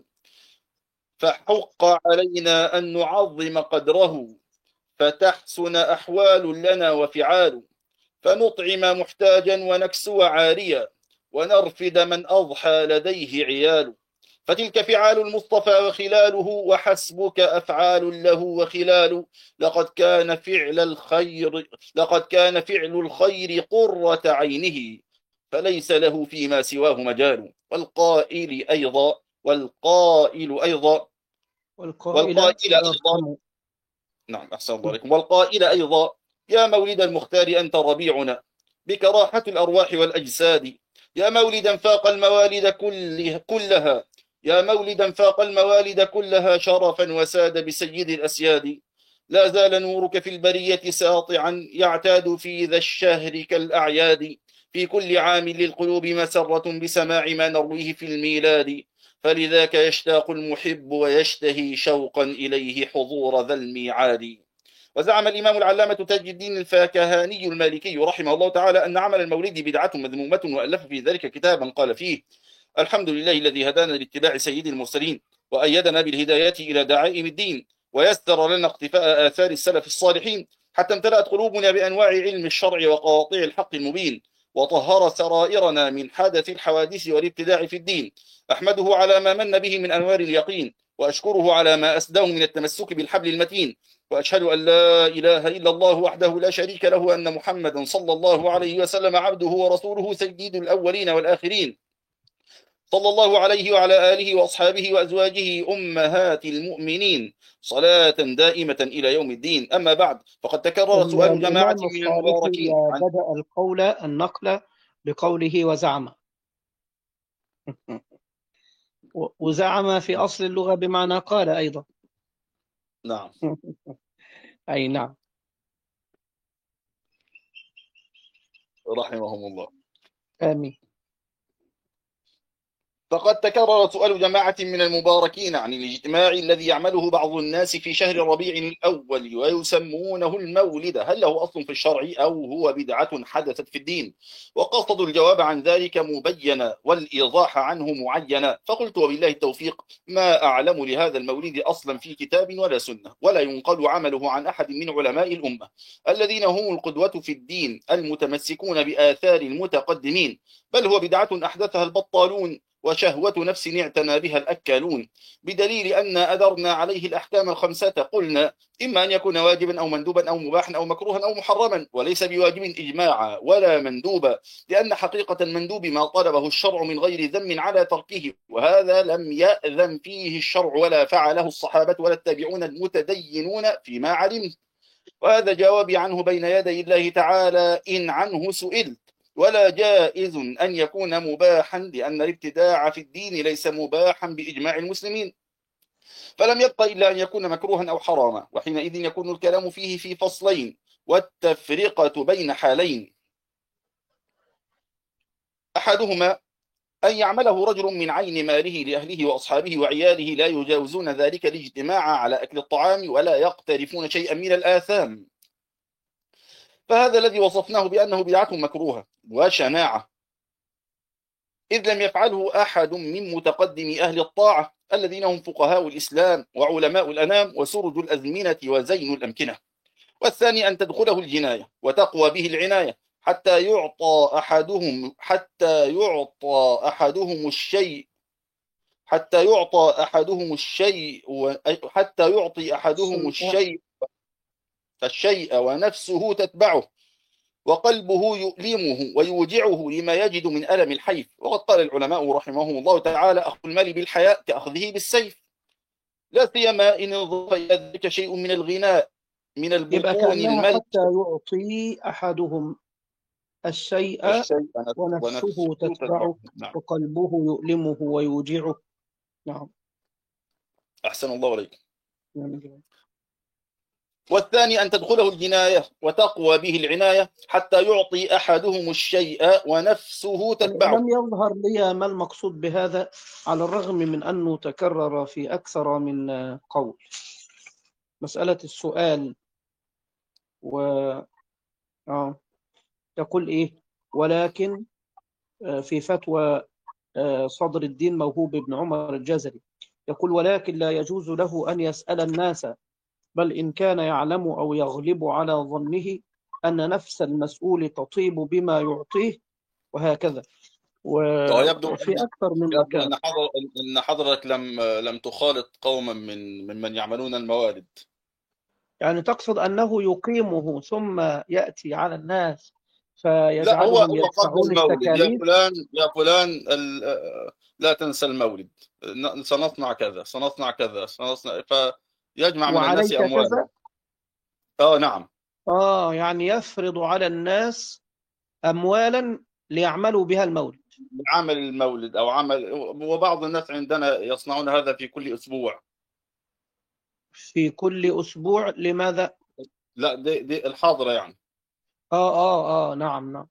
فحق علينا أن نعظم قدره فتحسن أحوال لنا وفعال، فنطعم محتاجا ونكسو عاريا ونرفد من أضحى لديه عيال، فتلك فعال المصطفى وخلاله وحسبك أفعال له وخلال، لقد كان فعل الخير لقد كان فعل الخير قرة عينه فليس له فيما سواه مجال. والقائل أيضا والقائل أيضا والقائل والقائل أيضا يرحم. نعم أحسن الله عليكم. والقائل أيضا: يا مولد المختار أنت ربيعنا، بك راحة الأرواح والأجساد، يا مولدا فاق الموالد كلها يا مولدا فاق الموالد كلها شرفا وساد بسيد الأسياد، لا زال نورك في البرية ساطعا يعتاد في ذا الشهر كالأعياد، في كل عام للقلوب مسرة بسماع ما نرويه في الميلاد، فلذاك يشتاق المحب ويشتهي شوقا إليه حضور ذا الميعاد. وزعم الإمام العلامة تاج الدين الفاكهاني المالكي رحمه الله تعالى أن عمل المولد بدعة مذمومة، وألف في ذلك كتابا قال فيه: الحمد لله الذي هدانا لاتباع سيد المرسلين وأيدنا بالهداية إلى دعائم الدين، ويسر لنا اقتفاء آثار السلف الصالحين، حتى امتلأت قلوبنا بأنواع علم الشرع وقواطع الحق المبين، وطهر سرائرنا من حدث الحوادث والابتداع في الدين. أحمده على ما من به من أنوار اليقين، وأشكره على ما أسداه من التمسك بالحبل المتين، وأشهد أن لا إله إلا الله وحده لا شريك له، وأن محمدا صلى الله عليه وسلم عبده ورسوله سيد الأولين والآخرين، صلى الله عليه وعلى آله وأصحابه وأزواجه أمهات المؤمنين صلاة دائمة إلى يوم الدين. أما بعد، فقد تكرر سؤال جماعة الإمام من المباركين الصالح عن بدأ القول النقل بقوله وزعم. وزعم في أصل اللغة بمعنى قال أيضا. نعم أي نعم. رحمهم الله. آمين. فقد تكرر سؤال جماعة من المباركين عن الاجتماع الذي يعمله بعض الناس في شهر ربيع الأول ويسمونه المولد، هل له أصل في الشرع أو هو بدعة حدثت في الدين؟ وقصدوا الجواب عن ذلك مبينا والإيضاح عنه معينا، فقلت وبالله التوفيق ما أعلم لهذا المولد أصلا في كتاب ولا سنة، ولا ينقل عمله عن أحد من علماء الأمة الذين هم القدوة في الدين المتمسكون بآثار المتقدمين، بل هو بدعة أحدثها البطالون وشهوة نفس اعتنى بها الأكالون، بدليل أن أدرنا عليه الأحكام الخمسة قلنا إما أن يكون واجبا أو مندوبا أو مباحا أو مكروها أو محرما، وليس بواجب إجماعا ولا مندوبا، لأن حقيقة المندوب ما طلبه الشرع من غير ذم على تركه، وهذا لم يأذن فيه الشرع ولا فعله الصحابة ولا التابعون المتدينون فيما علمت، وهذا جوابي عنه بين يدي الله تعالى إن عنه سئلت. ولا جائز أن يكون مباحا، لأن الابتداع في الدين ليس مباحا بإجماع المسلمين، فلم يبق إلا أن يكون مكروها أو حراما، وحينئذ يكون الكلام فيه في فصلين والتفرقة بين حالين: أحدهما أن يعمله رجل من عين ماله لأهله وأصحابه وعياله لا يجاوزون ذلك الاجتماع على أكل الطعام ولا يقترفون شيئا من الآثام، فهذا الذي وصفناه بأنه بدعة مكروهة وشناعة، إذ لم يفعله أحد من متقدم أهل الطاعة الذين هم فقهاء الإسلام وعلماء الأنام وسرج الأزمنة وزين الأمكنة. والثاني أن تدخله الجناية وتقوى به العناية حتى يعطى أحدهم حتى يعطى أحدهم الشيء حتى يعطى أحدهم الشيء و... حتى يعطي أحدهم الشيء الشيء ونفسه تتبعه وقلبه يؤلمه ويوجعه لما يجد من ألم الحيف. وقد قال العلماء رحمهم الله تعالى: أخذ المال بالحياء كأخذه بالسيف، لا سيما إن انضاف إلى ذلك شيء من الغناء من يبقى البطون كأنها الملك حتى يعطي أحدهم الشيء الشيء ونفسه تتبعه نعم. وقلبه يؤلمه ويوجعه. نعم. أحسن الله عليك. نعم. والثاني أن تدخله الجناية وتقوى به العناية حتى يعطي أحدهم الشيء ونفسه تتبعه. لم يظهر لي ما المقصود بهذا، على الرغم من أنه تكرر في أكثر من قول. مسألة السؤال و آه. يقول إيه؟ ولكن في فتوى صدر الدين موهوب بن عمر الجزري يقول: ولكن لا يجوز له أن يسأل الناس، بل إن كان يعلم أو يغلب على ظنه أن نفس المسؤول تطيب بما يعطيه، وهكذا. يبدو وفي أكثر من يبدو مكان. أن حضر أن حضرتك لم لم تخالط قوما من ممن يعملون الموالد. يعني تقصد أنه يقيمه ثم يأتي على الناس لا، هو فيجعلهم هو قبل يدفعون المولد: يا التكاليف. فلان يا فلان لا تنسى المولد، سنصنع كذا سنصنع كذا سنصنع، فيجمع من الناس وعليك أموالا. كذا. اه نعم. آه يعني يفرض على الناس أموالا ليعملوا بها المولد. عمل المولد أو عمل، وبعض الناس عندنا يصنعون هذا في كل أسبوع. في كل أسبوع؟ لماذا؟ لا، دي, دي الحاضرة يعني. آه آه آه نعم نعم،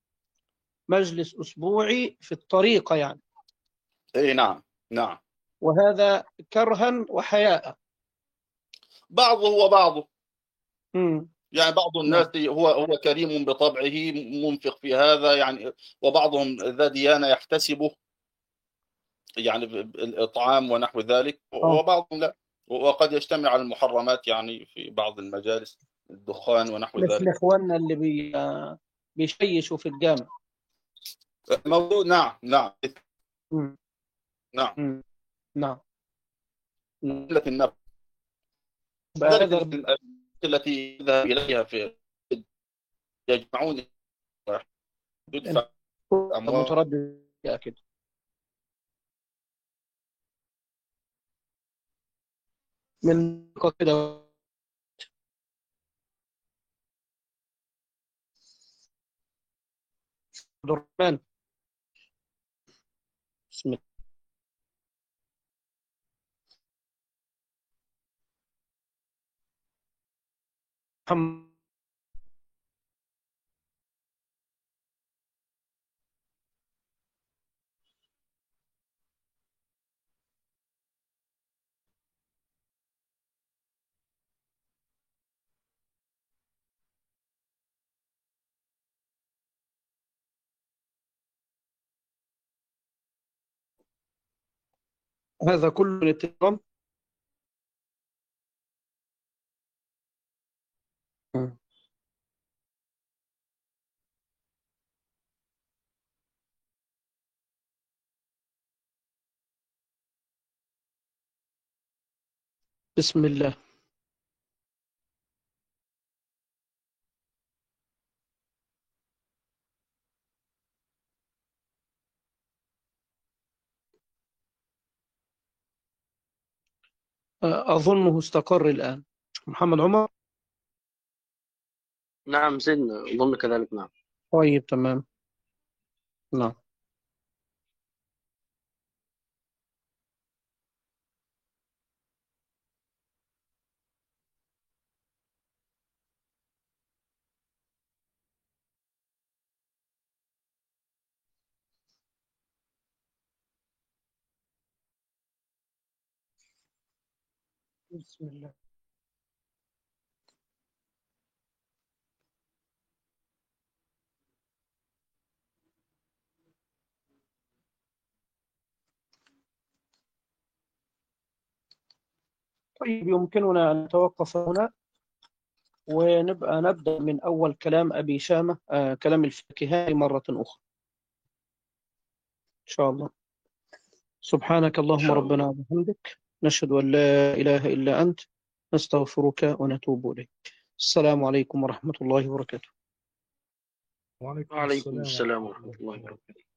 مجلس أسبوعي في الطريقة يعني. اي نعم نعم. وهذا كرها وحياء. بعضه وبعضه. مم. يعني بعض الناس هو هو كريم بطبعه منفق في هذا يعني، وبعضهم ذا ديانة يحتسبه يعني الإطعام ونحو ذلك، آه. وبعضهم لا، وقد يجتمع على المحرمات يعني في بعض المجالس، الدخان ونحو مثل ذلك. إخواننا اللي بي... بيشيشوا في الجامع. موضوع نعم نعم مم. نعم. مم. نعم. قلة النفس. هذا ذلك التي يذهب إليها في يجمعون يدفع أموال. متردد كده. من كده. عبد الرحمن، بسم الله. محمد. هذا كله الاتهام. بسم الله. أظنه استقر الآن. محمد عمر. نعم سيدنا، أظن كذلك. نعم. طيب تمام. نعم. بسم الله. طيب يمكننا أن نتوقف هنا ونبقى نبدأ من أول كلام أبي شامة، آه كلام الفكهاني مرة أخرى إن شاء الله. سبحانك إن اللهم شاء الله. ربنا وبحمدك، نشهد أن لا إله إلا أنت، نستغفرك ونتوب إليك. السلام عليكم ورحمة الله وبركاته. وعليكم وعليكم السلام السلام ورحمة ورحمة الله الله وبركاته.